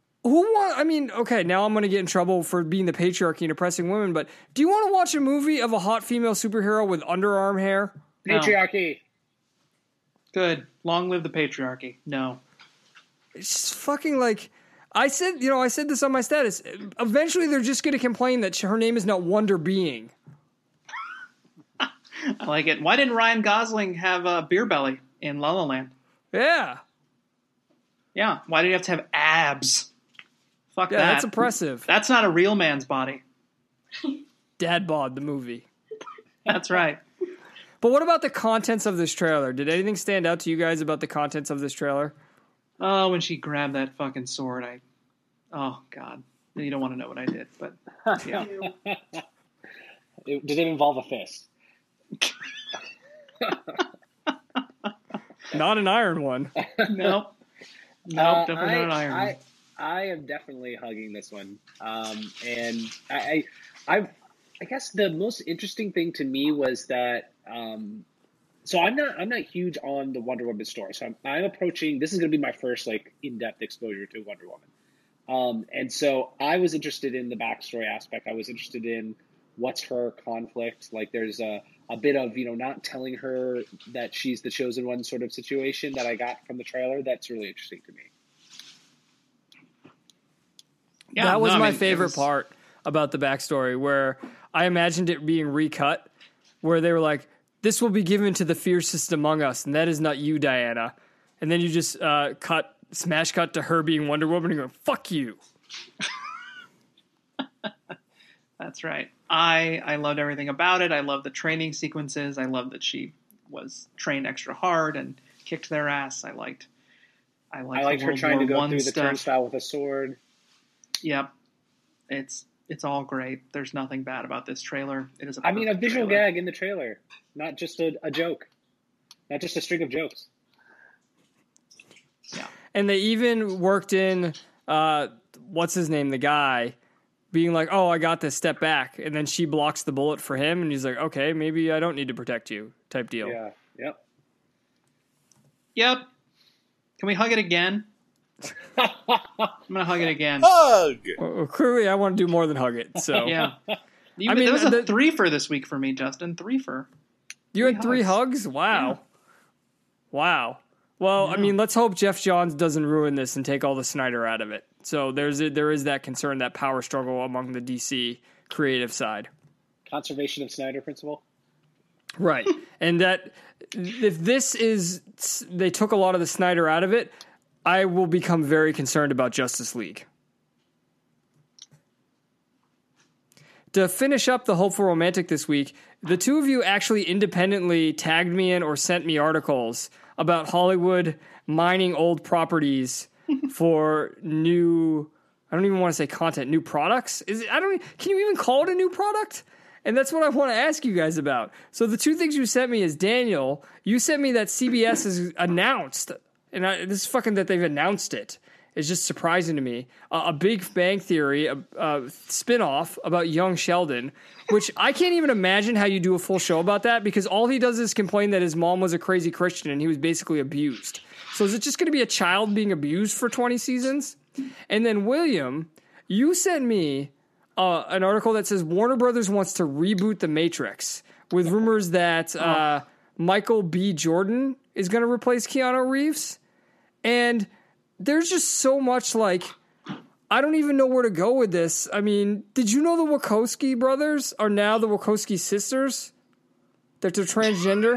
okay, now I'm going to get in trouble for being the patriarchy and oppressing women, but do you want to watch a movie of a hot female superhero with underarm hair?
No.
Patriarchy.
Good. Long live the patriarchy. No.
It's just fucking like, I said this on my status. Eventually they're just going to complain that her name is not Wonder Being.
I like it. Why didn't Ryan Gosling have a beer belly in La La Land?
Yeah.
Yeah. Why did he have to have abs? Fuck
Yeah,
that.
that's oppressive.
That's not a real man's body.
Dad bod, the movie.
That's right.
But what about the contents of this trailer? Did anything stand out to you guys about the contents of this trailer?
Oh, when she grabbed that fucking sword, oh, God. You don't want to know what I did, but yeah.
Did it involve a fist?
Not an iron one.
Nope. Nope, definitely not an iron one.
I am definitely hugging this one. And I guess the most interesting thing to me was that so I'm not huge on the Wonder Woman story. So I'm approaching, this is going to be my first like in-depth exposure to Wonder Woman. And so I was interested in the backstory aspect. I was interested in what's her conflict. Like there's a bit of, not telling her that she's the chosen one sort of situation that I got from the trailer. That's really interesting to me.
Yeah,
that was
no, I
my
mean, it
favorite
was-
part about the backstory, where I imagined it being recut, where they were like, "This will be given to the fiercest among us, and that is not you, Diana." And then you just smash cut to her being Wonder Woman and go, "Fuck you."
That's right. I loved everything about it. I loved the training sequences. I loved that she was trained extra hard and kicked their ass. I liked
I liked
the
her
World
trying to
War
go
I
through the
stuff.
turnstile with a sword.
Yep. It's all great. There's nothing bad about this trailer. It is a
I mean, a
perfect
visual
trailer.
gag in the trailer, not just a joke, not just a string of jokes.
Yeah.
And they even worked in what's his name, the guy, being like, "Oh, I got this, step back," and then she blocks the bullet for him, and he's like, "Okay, maybe I don't need to protect you," type deal.
Yeah. Yep.
Yep. Can we hug it again? I'm gonna hug it again.
Hug!
Well, clearly, I want to do more than hug it. So
Yeah.
I mean,
there was a
the-
three-fer this week for me, Justin. Three-fer.
you had 3
hugs.
hugs. Wow, wow. Well, I mean, let's hope Jeff Johns doesn't ruin this and take all the Snyder out of it. So there is that concern, that power struggle among the DC creative side.
Conservation of Snyder principle.
Right. And that if this is, they took a lot of the Snyder out of it, I will become very concerned about Justice League. To finish up the Hopeful Romantic this week, the two of you actually independently tagged me in or sent me articles about Hollywood mining old properties for new, I don't even want to say content, new products. Can you even call it a new product? And that's what I want to ask you guys about. So the two things you sent me is, Daniel, you sent me that CBS has announced, and this is fucking that they've announced it. It's just surprising to me. A Big Bang Theory spinoff about young Sheldon, which I can't even imagine how you do a full show about that, because all he does is complain that his mom was a crazy Christian and he was basically abused. So is it just going to be a child being abused for 20 seasons? And then William, you sent me an article that says Warner Brothers wants to reboot The Matrix, with rumors that Michael B. Jordan is going to replace Keanu Reeves. And there's just so much, like, I don't even know where to go with this. I mean, did you know the Wachowski brothers are now the Wachowski sisters? That they're transgender?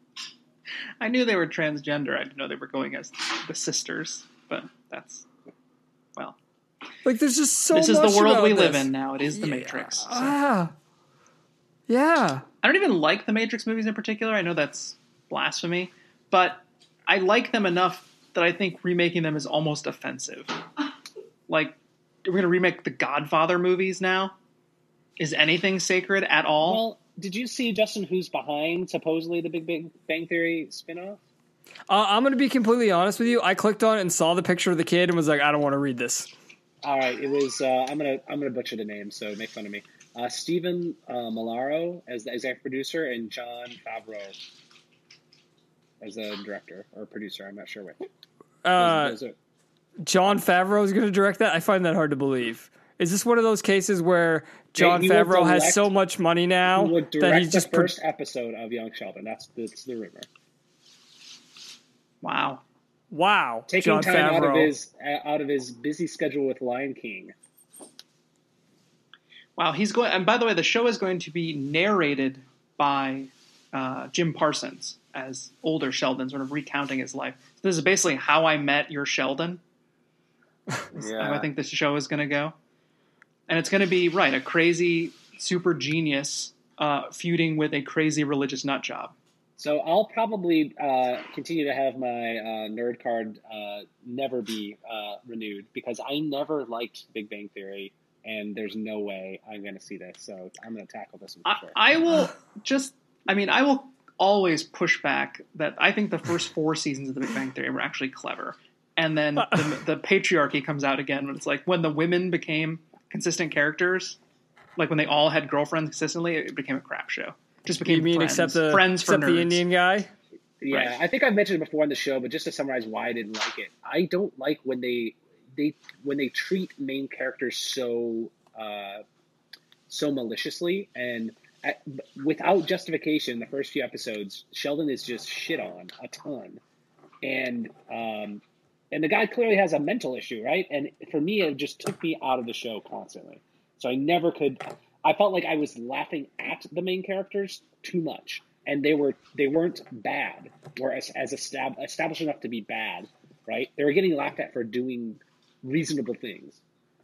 I knew they were transgender. I didn't know they were going as the sisters, but that's, well.
Like, there's just so much
This is the world
about
we live
this.
in now. It is the Matrix. So.
Ah. Yeah.
I don't even like the Matrix movies in particular. I know that's blasphemy, but I like them enough that I think remaking them is almost offensive. Like, we're going to remake the Godfather movies now? Is anything sacred at all?
Well, did you see, Justin, who's behind supposedly the Big Bang Theory spinoff?
I'm going to be completely honest with you. I clicked on it and saw the picture of the kid and was like, I don't want to read this.
All right, it was. I'm gonna butcher the name, so make fun of me. Stephen Malaro as the executive producer and Jon Favreau as the director or producer. I'm not sure which. Those are-
Jon Favreau is going to direct that? I find that hard to believe. Is this one of those cases where Jon
he will
Favreau has
direct-
so much money now
He would
that
direct
he's just
the first episode of Young Sheldon. That's the rumor.
Wow.
wow,
Taking
Jon
time
Favreau.
out of his busy schedule with Lion King.
Wow, he's going. And by the way, the show is going to be narrated by Jim Parsons as older Sheldon, sort of recounting his life. So this is basically how I met your Sheldon. How I think this show is going to go, and it's going to be a crazy super genius feuding with a crazy religious nut job.
So I'll probably continue to have my nerd card never be renewed because I never liked Big Bang Theory, and there's no way I'm going to see this. So I'm going to tackle this one for sure.
I will I will always push back that I think the first 4 seasons of The Big Bang Theory were actually clever. And then the patriarchy comes out again when it's like when the women became consistent characters, like when they all had girlfriends consistently, it became a crap show. Just became
You mean
friends.
except the
friends for nerds.
Indian guy?
Yeah,
Right.
I think I've mentioned it before on the show, but just to summarize why I didn't like it, I don't like when they treat main characters so maliciously and without justification. The first few episodes, Sheldon is just shit on a ton, and And the guy clearly has a mental issue, right? And for me, it just took me out of the show constantly. So I never could. I felt like I was laughing at the main characters too much, and they weren't bad or as established enough to be bad, right? They were getting laughed at for doing reasonable things.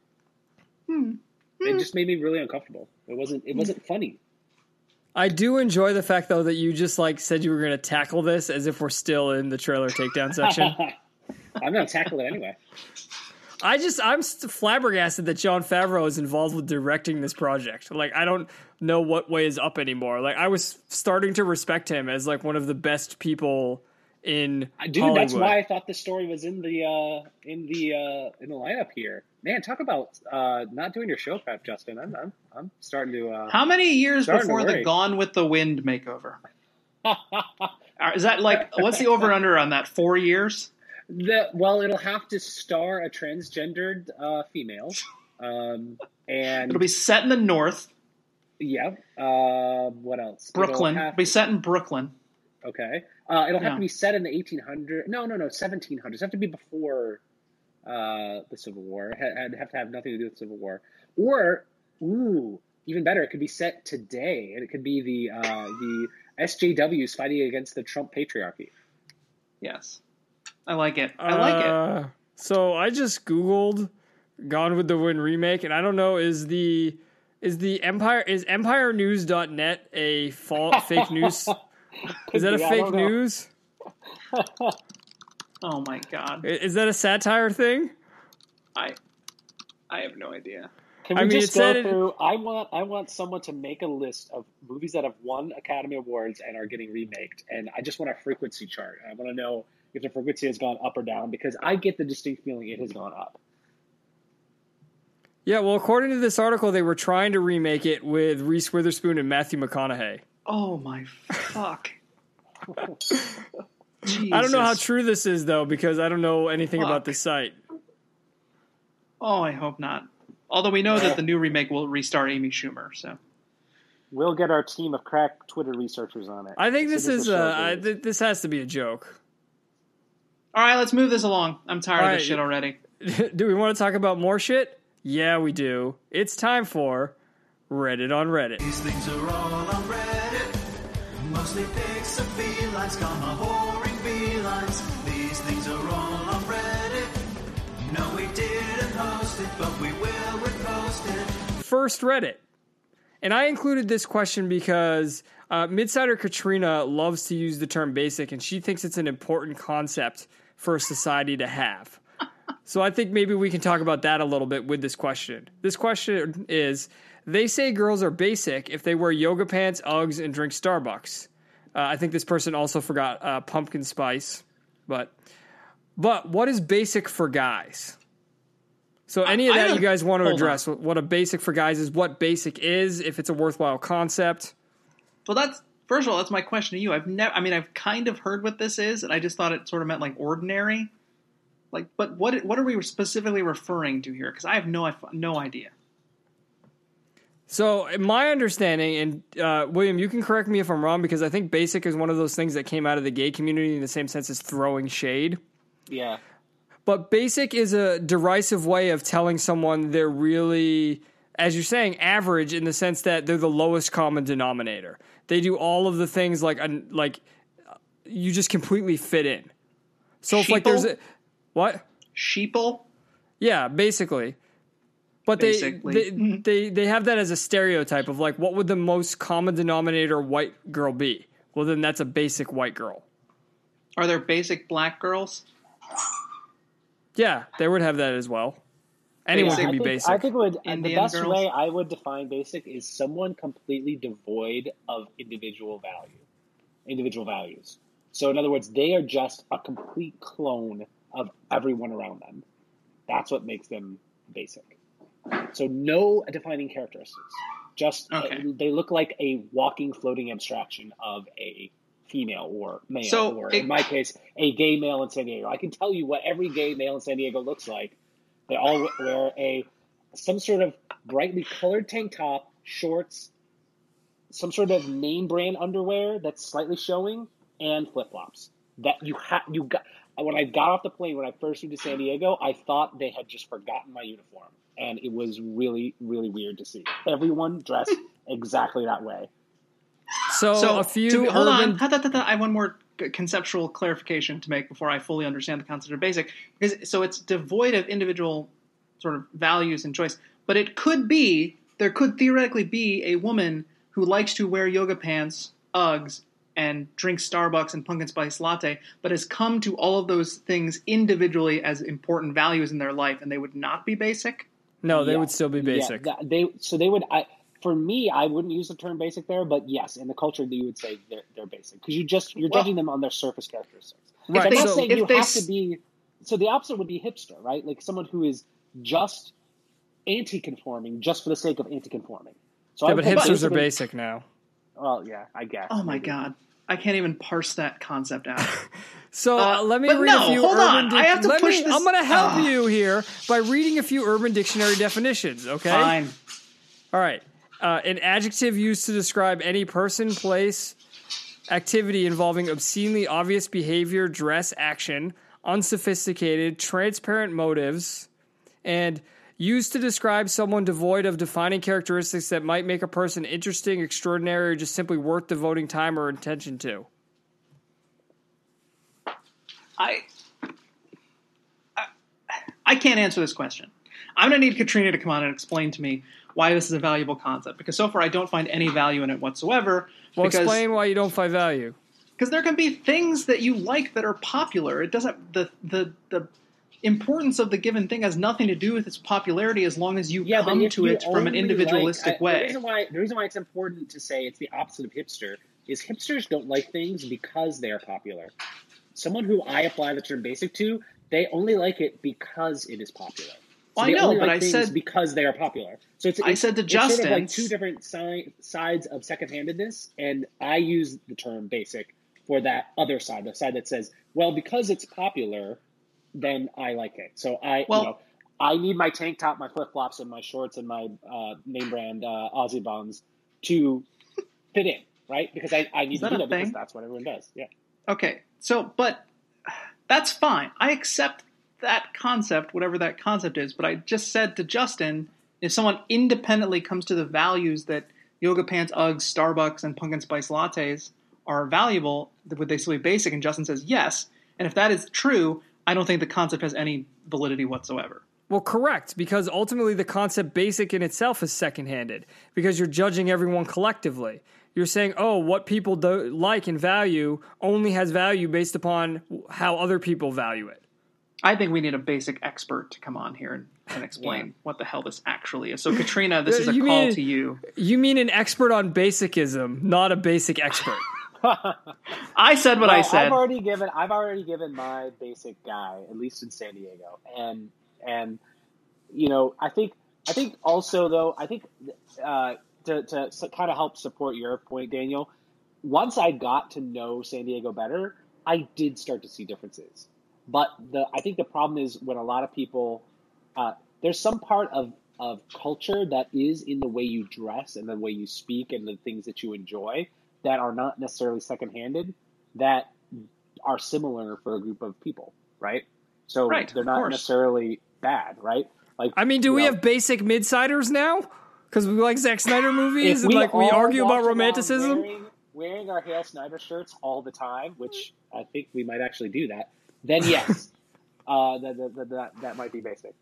It just made me really uncomfortable. It wasn't funny.
I do enjoy the fact, though, that you just said you were going to tackle this as if we're still in the trailer takedown section.
I'm going to tackle it anyway.
I'm flabbergasted that Jon Favreau is involved with directing this project. I don't know what way is up anymore. I was starting to respect him as one of the best people in Hollywood.
That's why I thought the story was in the lineup here. Man, talk about not doing your show prep, Justin. I'm starting to.
How many years before the Gone with the Wind makeover? Is that what's the over under on that? 4 years?
Well, it'll have to star a transgendered female, and
it'll be set in the North.
Yeah. What else?
Brooklyn. It'll be set in Brooklyn.
Okay. It'll have to be set in the 1800s. No, 1700s. It'll have to be before the Civil War. It'd have to have nothing to do with the Civil War. Or, even better, it could be set today, and it could be the SJWs fighting against the Trump patriarchy. Yes.
I like it. I like it.
So I just Googled Gone with the Wind remake, and I don't know, is EmpireNews.net a fake news? Is that a fake news?
Oh my God.
Is that a satire thing?
I have no idea.
Can we just go through? I want someone to make a list of movies that have won Academy Awards and are getting remaked, and I just want a frequency chart. I want to know if the frequency has gone up or down, because I get the distinct feeling it has gone up.
Yeah, well, according to this article, they were trying to remake it with Reese Witherspoon and Matthew McConaughey.
Oh my fuck.
I don't know how true this is, though, because I don't know anything about this site.
Oh, I hope not. Although we know that the new remake will restart Amy Schumer, so
we'll get our team of crack Twitter researchers on it.
I think this has to be a joke.
All right, let's move this along. I'm tired of this shit already.
Do we want to talk about more shit? Yeah, we do. It's time for Reddit on Reddit.
These things are all on Reddit. Mostly pics of felines, whoring felines. These things are all on Reddit. No, we didn't host it, but we will repost it.
First Reddit. And I included this question because Midsider Katrina loves to use the term basic, and she thinks it's an important concept for a society to have. So I think maybe we can talk about that a little bit with this question. This question is, they say girls are basic if they wear yoga pants, Uggs, and drink Starbucks. I think this person also forgot pumpkin spice. But what is basic for guys? So any of that you guys want to address? What a basic for guys is, what basic is, if it's a worthwhile concept.
Well, first of all, that's my question to you. I've kind of heard what this is, and I just thought it sort of meant ordinary. But what are we specifically referring to here? Because I have no idea.
So my understanding, and William, you can correct me if I'm wrong, because I think basic is one of those things that came out of the gay community in the same sense as throwing shade.
Yeah.
But basic is a derisive way of telling someone they're really, as you're saying, average, in the sense that they're the lowest common denominator. They do all of the things like you just completely fit in. So if there's what?
Sheeple?
Yeah, basically. But they have that as a stereotype of what would the most common denominator white girl be? Well, then that's a basic white girl.
Are there basic black girls?
Yeah, they would have that as well. Anyone can be basic.
I think the best way I would define basic is someone completely devoid of individual values. So in other words, they are just a complete clone of everyone around them. That's what makes them basic. So no defining characteristics. Just they look like a walking, floating abstraction of a female or male, in my case, a gay male in San Diego. I can tell you what every gay male in San Diego looks like. They all wear some sort of brightly colored tank top, shorts, some sort of name brand underwear that's slightly showing, and flip flops. That you got. when I got off the plane, when I first moved to San Diego, I thought they had just forgotten my uniform. And it was really, really weird to see. Everyone dressed exactly that way.
So a few
hold
urban...
on. I have one more conceptual clarification to make before I fully understand the concept of basic. So it's devoid of individual sort of values and choice. But there could theoretically be a woman who likes to wear yoga pants, Uggs, and drink Starbucks and pumpkin spice latte, but has come to all of those things individually as important values in their life, and they would not be basic?
No, they would still be basic.
Yeah, they would. For me, I wouldn't use the term basic there, but yes, in the culture, you would say they're basic because you're judging them on their surface characteristics.
Right.
So I'm not
So
saying you have to be. So the opposite would be hipster, right? Like someone who is just anti-conforming just for the sake of anti-conforming. So
yeah, but hipsters are basic now.
Well, yeah, I guess.
Oh my God. I can't even parse that concept out.
So let me read a few
hold
urban
on. I have to push this.
I'm going to help you here by reading a few Urban Dictionary definitions, okay?
Fine.
All right. An adjective used to describe any person, place, activity involving obscenely obvious behavior, dress, action, unsophisticated, transparent motives, and used to describe someone devoid of defining characteristics that might make a person interesting, extraordinary, or just simply worth devoting time or attention to.
I can't answer this question. I'm going to need Katrina to come on and explain to me why this is a valuable concept, because so far I don't find any value in it whatsoever.
Well, explain why you don't find value.
Because there can be things that you like that are popular. It doesn't the importance of the given thing has nothing to do with its popularity as long as you come to it from an individualistic way.
The reason why it's important to say it's the opposite of hipster is hipsters don't like things because they are popular. Someone who I apply the term basic to, they only like it because it is popular. So
I know, but
like
I said
because they are popular. So
I said to Justin,
sort of like two different sides of second-handedness, and I use the term basic for that other side, the side that says, well, because it's popular, then I like it. So I need my tank top, my flip-flops, and my shorts, and my name brand Aussie Bums to fit in, right? Because I need to do that because that's what everyone does. Yeah.
Okay. So, but that's fine. I accept that concept, whatever that concept is. But I just said to Justin, if someone independently comes to the values that yoga pants, Uggs, Starbucks, and pumpkin spice lattes are valuable, would they still be basic? And Justin says yes. And if that is true, I don't think the concept has any validity whatsoever.
Well, correct, because ultimately the concept basic in itself is second-handed, because you're judging everyone collectively. You're saying, oh, what people like and value only has value based upon how other people value it.
I think we need a basic expert to come on here and explain what the hell this actually is. So, Katrina, this is a call to you.
You mean an expert on basicism, not a basic expert.
I said what I said.
I've already given my basic guy, at least in San Diego, and you know, I think also though, I think to kind of help support your point, Daniel, once I got to know San Diego better, I did start to see differences. But I think the problem is when a lot of people, there's some part of culture that is in the way you dress and the way you speak and the things that you enjoy that are not necessarily second-handed, that are similar for a group of people, right? So they're not necessarily bad, right? Like,
I mean, do we have basic midsiders now? Because we like Zack Snyder movies and we argue about romanticism?
Wearing our Hale Snyder shirts all the time, which I think we might actually do that, then yes, that might be basic.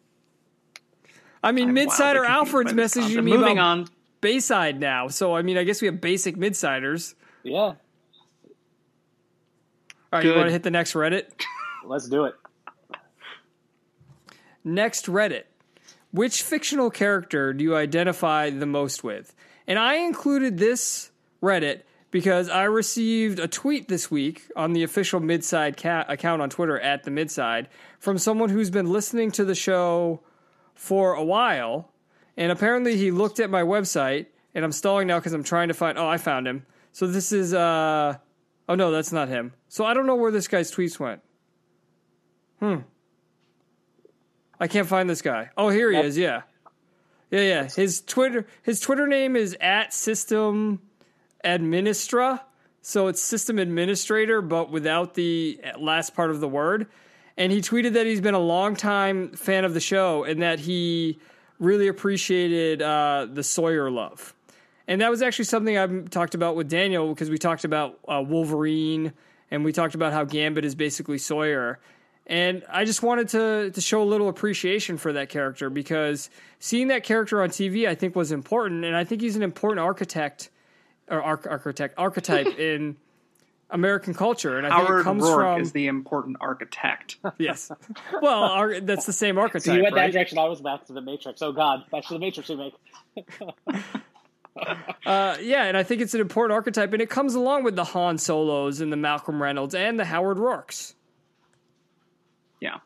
I mean, Midsider Alfred's messaging me
moving
about
on.
Bayside now, so I mean, I guess we have basic Midsiders.
Yeah.
All right, you want to hit the next Reddit?
Let's do it.
Next Reddit. Which fictional character do you identify the most with? And I included this Reddit because I received a tweet this week on the official Midside account on Twitter at the Midside from someone who's been listening to the show for a while, and apparently he looked at my website, and I'm stalling now because I'm trying to find... Oh, I found him. So this is... Oh, no, that's not him. So I don't know where this guy's tweets went. I can't find this guy. Oh, here he is, yeah. His Twitter name is @systemadministra. So it's system administrator, but without the last part of the word. And he tweeted that he's been a longtime fan of the show and that he really appreciated the Sawyer love. And that was actually something I've talked about with Daniel, because we talked about Wolverine and we talked about how Gambit is basically Sawyer. And I just wanted to show a little appreciation for that character, because seeing that character on TV, I think, was important. And I think he's an important archetype in American culture. And I think
Howard
it comes
Rourke
from
is the important architect.
Yes. Well, that's the same archetype.
So you went
right?
that direction. I was back to the Matrix. Oh God, back to the Matrix remake.
Yeah, and I think it's an important archetype, and it comes along with the Han Solos and the Malcolm Reynolds and the Howard Rourkes.
Yeah.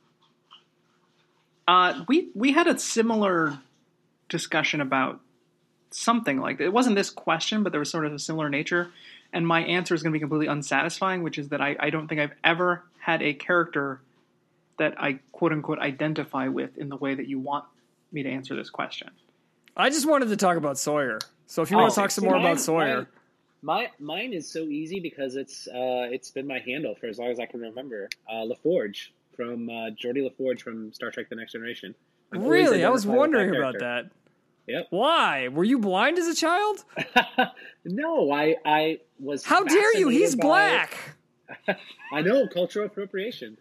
We had a similar discussion about something like that. It wasn't this question, but there was sort of a similar nature. And my answer is going to be completely unsatisfying, which is that I don't think I've ever had a character that I quote unquote identify with in the way that you want me to answer this question.
I just wanted to talk about Sawyer. So if you want to talk some more about Sawyer.
Mine is so easy because it's been my handle for as long as I can remember. LaForge from Geordie LaForge from Star Trek: The Next Generation.
Really? I was wondering about that.
Yep.
Why? Were you blind as a child?
No, I was.
How dare you? He's black.
I know, cultural appropriation.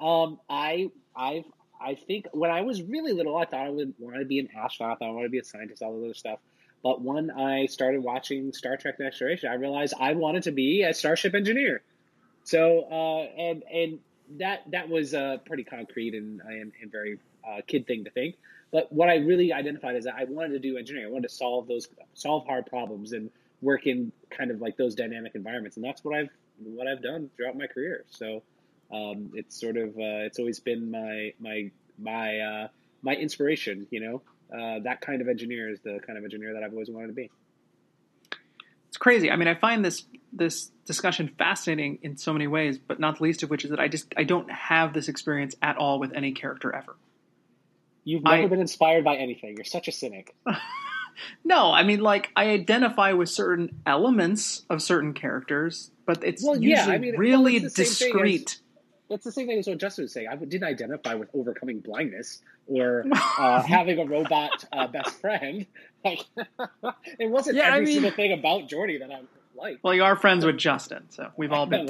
I think when I was really little, I thought I would want to be an astronaut. I thought I wanted to be a scientist, all that other stuff. But when I started watching Star Trek: Next Generation, I realized I wanted to be a starship engineer. So, and that was pretty concrete and very kid thing to think. But what I really identified is that I wanted to do engineering. I wanted to solve hard problems and work in kind of like those dynamic environments, and that's what I've done throughout my career. So it's sort of it's always been my inspiration. You know, that kind of engineer is the kind of engineer that I've always wanted to be.
It's crazy. I mean, I find this discussion fascinating in so many ways, but not the least of which is that I don't have this experience at all with any character ever.
You've never been inspired by anything. You're such a cynic.
No, I mean, like, I identify with certain elements of certain characters, but it's usually really discrete.
It's the same thing as what Justin was saying. I didn't identify with overcoming blindness or having a robot best friend. Like, it wasn't single thing about Geordie that I liked.
Well, you are friends with Justin, so we've all been.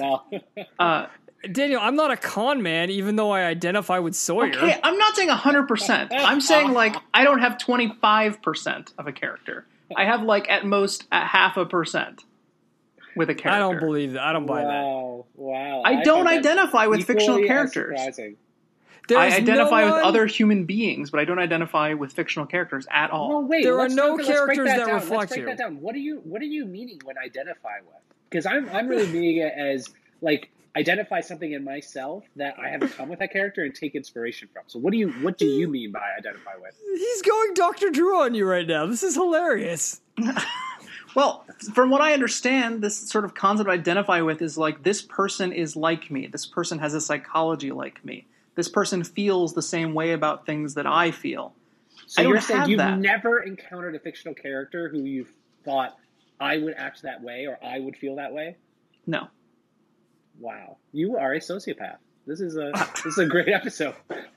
Daniel, I'm not a con man, even though I identify with Sawyer.
Okay, I'm not saying 100%. I'm saying, like, I don't have 25% of a character. I have, like, at most 0.5% with a character.
I don't believe that. I don't buy that.
Wow.
I don't identify with fictional characters. I identify with other human beings, but I don't identify with fictional characters at all.
No, wait,
there are no characters that reflect you.
Let's break that down. What are you meaning when identify with? Because I'm really meaning it as, like, identify something in myself that I have in common with that character and take inspiration from. So what do you mean by identify with?
He's going Dr. Drew on you right now. This is hilarious.
Well, from what I understand, this sort of concept I identify with is like, this person is like me. This person has a psychology like me. This person feels the same way about things that I feel.
So you're saying you've never encountered a fictional character who you thought, I would act that way or I would feel that way?
No.
Wow, you are a sociopath. This is a great episode.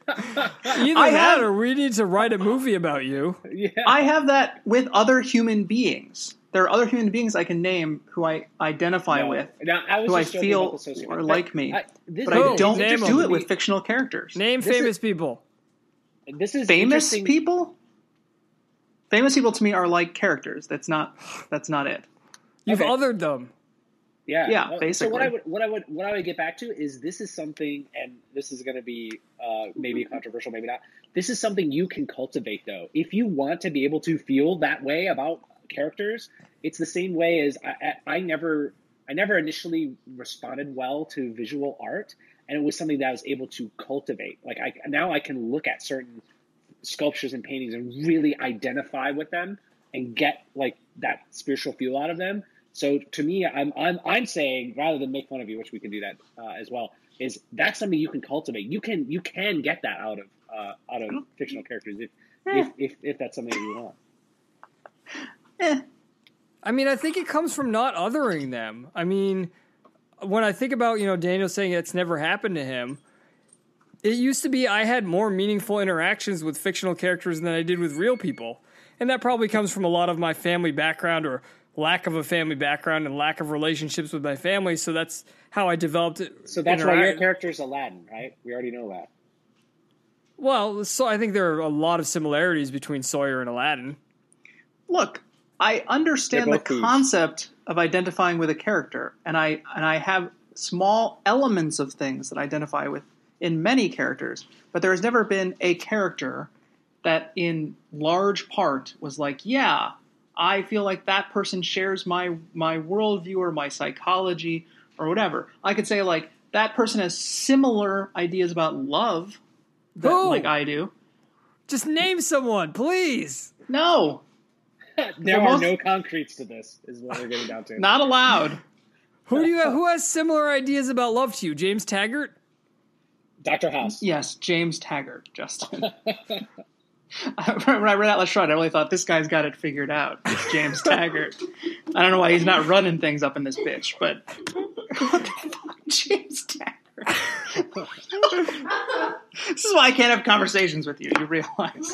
Either that, or we need to write a movie about you.
Yeah.
I have that with other human beings. There are other human beings I can name who I identify with, who I feel are like me, but I don't do it with fictional characters.
Name famous people.
This is
famous people. Famous people to me are like characters. That's not it.
You've othered them.
Yeah, basically.
So what I would get back to is, this is something, and this is going to be maybe controversial, maybe not. This is something you can cultivate, though. If you want to be able to feel that way about characters, it's the same way as I never initially responded well to visual art, and it was something that I was able to cultivate. Like, now I can look at certain sculptures and paintings and really identify with them and get like that spiritual feel out of them. So to me, I'm saying, rather than make fun of you, which we can do that as well, is that's something you can cultivate. You can get that out of fictional characters if that's something that you want.
I mean, I think it comes from not othering them. I mean, when I think about, Daniel saying it's never happened to him, it used to be I had more meaningful interactions with fictional characters than I did with real people. And that probably comes from a lot of my family background or lack of a family background and lack of relationships with my family. So that's how I developed it.
So that's why your character's Aladdin, right? We already know that.
Well, so I think there are a lot of similarities between Sawyer and Aladdin.
Look, I understand the concept of identifying with a character, and I have small elements of things that I identify with in many characters, but there has never been a character that in large part was like, yeah, I feel like that person shares my worldview or my psychology or whatever. I could say, like, that person has similar ideas about love that, like I do.
Just name someone, please.
No.
There are no concretes to this, is what we're getting down to.
Not allowed.
Who has similar ideas about love to you? James Taggart?
Dr. House.
Yes, James Taggart, Justin. When I read Atlas Shrugged, I really thought this guy's got it figured out. It's James Taggart. I don't know why he's not running things up in this bitch, but what the fuck, James Taggart? This is why I can't have conversations with you. You realize?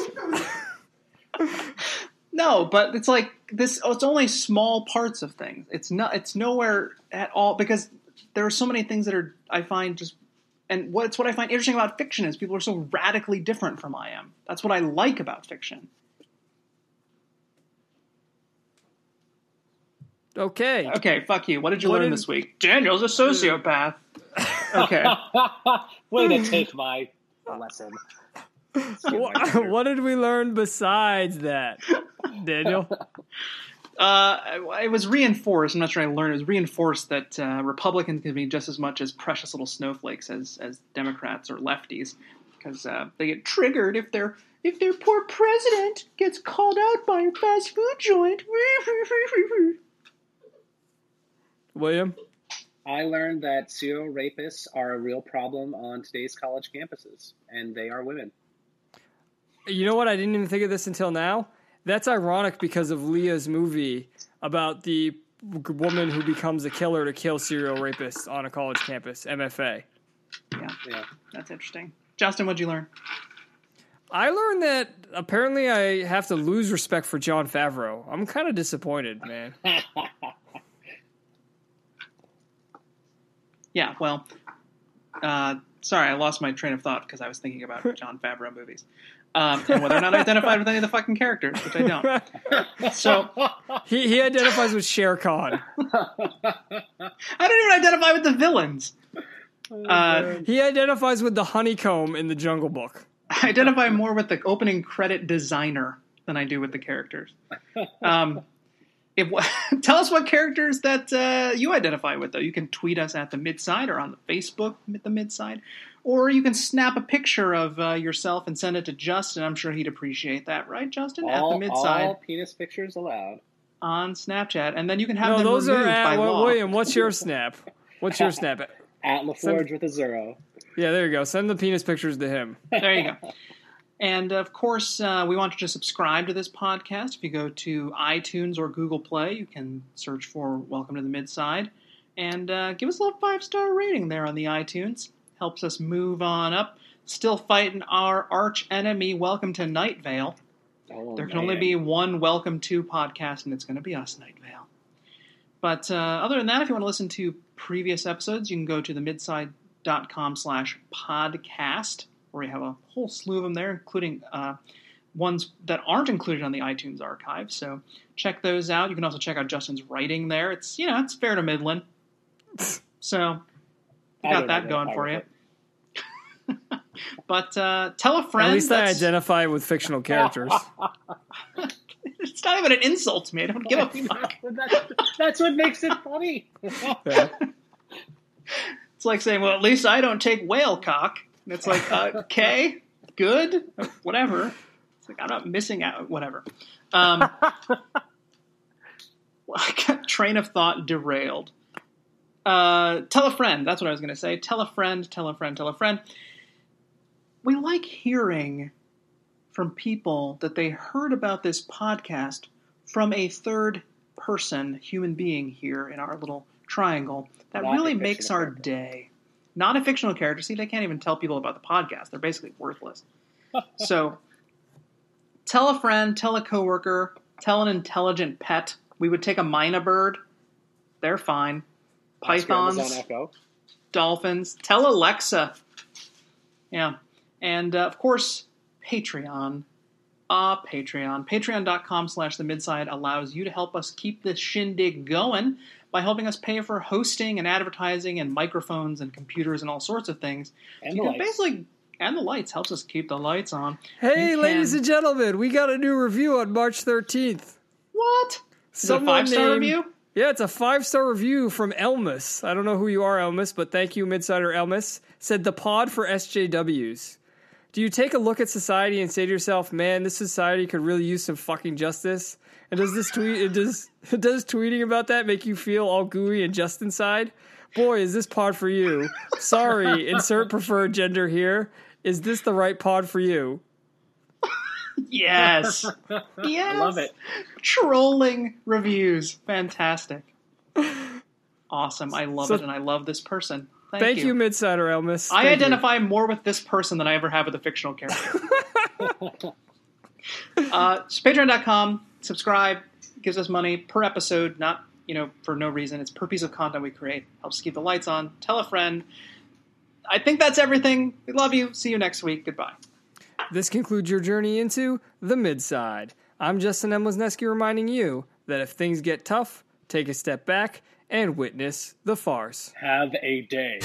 No, but it's like this. It's only small parts of things. It's nowhere at all because there are so many things that are I find just. And what I find interesting about fiction is people are so radically different from I am. That's what I like about fiction.
Okay.
Okay, fuck you. What did you learn this week? Daniel's a sociopath. Okay.
Way to take my lesson.
What did we learn besides that, Daniel?
It was reinforced. I'm not sure I learned. It was reinforced that Republicans can be just as much as precious little snowflakes as Democrats or lefties, because they get triggered if their poor president gets called out by a fast food joint.
William?
I learned that serial rapists are a real problem on today's college campuses, and they are women.
You know what? I didn't even think of this until now. That's ironic because of Leah's movie about the woman who becomes a killer to kill serial rapists on a college campus, MFA.
Yeah. That's interesting. Justin, what'd you learn?
I learned that apparently I have to lose respect for Jon Favreau. I'm kind of disappointed, man.
Yeah, well, sorry, I lost my train of thought because I was thinking about Jon Favreau movies. And whether or not I identified with any of the fucking characters, which I don't. So
he identifies with Shere Khan.
I don't even identify with the villains.
He identifies with the honeycomb in the Jungle Book.
I identify more with the opening credit designer than I do with the characters. Tell us what characters that you identify with, though. You can tweet us at the Midside or on the Facebook at the Midside. Or you can snap a picture of yourself and send it to Justin. I'm sure he'd appreciate that, right, Justin? At the Midside.
All penis pictures allowed.
On Snapchat. And then you can have them
those
removed
are at,
by law.
William, what's your snap? What's your snap?
At LaForge with a zero.
Yeah, there you go. Send the penis pictures to him.
There you go. And, of course, we want you to subscribe to this podcast. If you go to iTunes or Google Play, you can search for Welcome to the Midside. And give us a little 5-star rating there on the iTunes. Helps us move on up. Still fighting our arch enemy, Welcome to Night Vale. There can only be one Welcome to podcast, and it's going to be us, Night Vale. But other than that, if you want to listen to previous episodes, you can go to themidside.com/podcast, where we have a whole slew of them there, including ones that aren't included on the iTunes archive. So check those out. You can also check out Justin's writing there. It's it's fair to middling. So you got that going for you. But tell a friend.
At least I identify with fictional characters.
It's not even an insult to me. I don't give a fuck.
That's what makes it funny.
Yeah.
It's like saying, well, at least I don't take whale cock. And it's like, okay, good, whatever. It's like, I'm not missing out, whatever. I got train of thought derailed. Tell a friend. That's what I was going to say. Tell a friend, tell a friend, tell a friend. We like hearing from people that they heard about this podcast from a third person, human being here in our little triangle that
Not
really
a
makes
fictional
our
character.
day. Not a fictional character. See, they can't even tell people about the podcast. They're basically worthless. So, tell a friend, tell a coworker, tell an intelligent pet. We would take a myna bird. They're fine.
Ask your
Pythons,
Amazon Echo.
dolphins. Tell Alexa. Yeah. And, of course, Patreon. Patreon. Patreon.com/the midside allows you to help us keep this shindig going by helping us pay for hosting and advertising and microphones and computers and all sorts of things.
And
You
the
can
lights.
basically, and the lights helps us keep the lights on.
Hey,
You
ladies
can-
and gentlemen, we got a new review on March 13th.
What? Is it a
Someone
5-star
named-
review?
Yeah, it's a 5-star review from Elmas. I don't know who you are, Elmas, but thank you, Midsider Elmas. Said the pod for SJWs. Do you take a look at society and say to yourself, man, this society could really use some fucking justice? And does this does tweeting about that make you feel all gooey and just inside? Boy, is this pod for you. Sorry, insert preferred gender here. Is this the right pod for you?
Yes. Yes.
I love it.
Trolling reviews. Fantastic. Awesome. I love
So-
it, and I love this person.
Thank you, Midsider Elmas.
I
Thank you.
identify more with this person than I ever have with a fictional character. It's patreon.com. Subscribe. Gives us money per episode, not, for no reason. It's per piece of content we create. Helps keep the lights on. Tell a friend. I think that's everything. We love you. See you next week. Goodbye.
This concludes your journey into the Midside. I'm Justin M. Wisniewski reminding you that if things get tough, take a step back and witness the farce.
Have a day.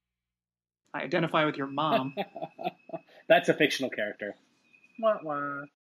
I identify with your mom.
That's a fictional character. Wah, wah.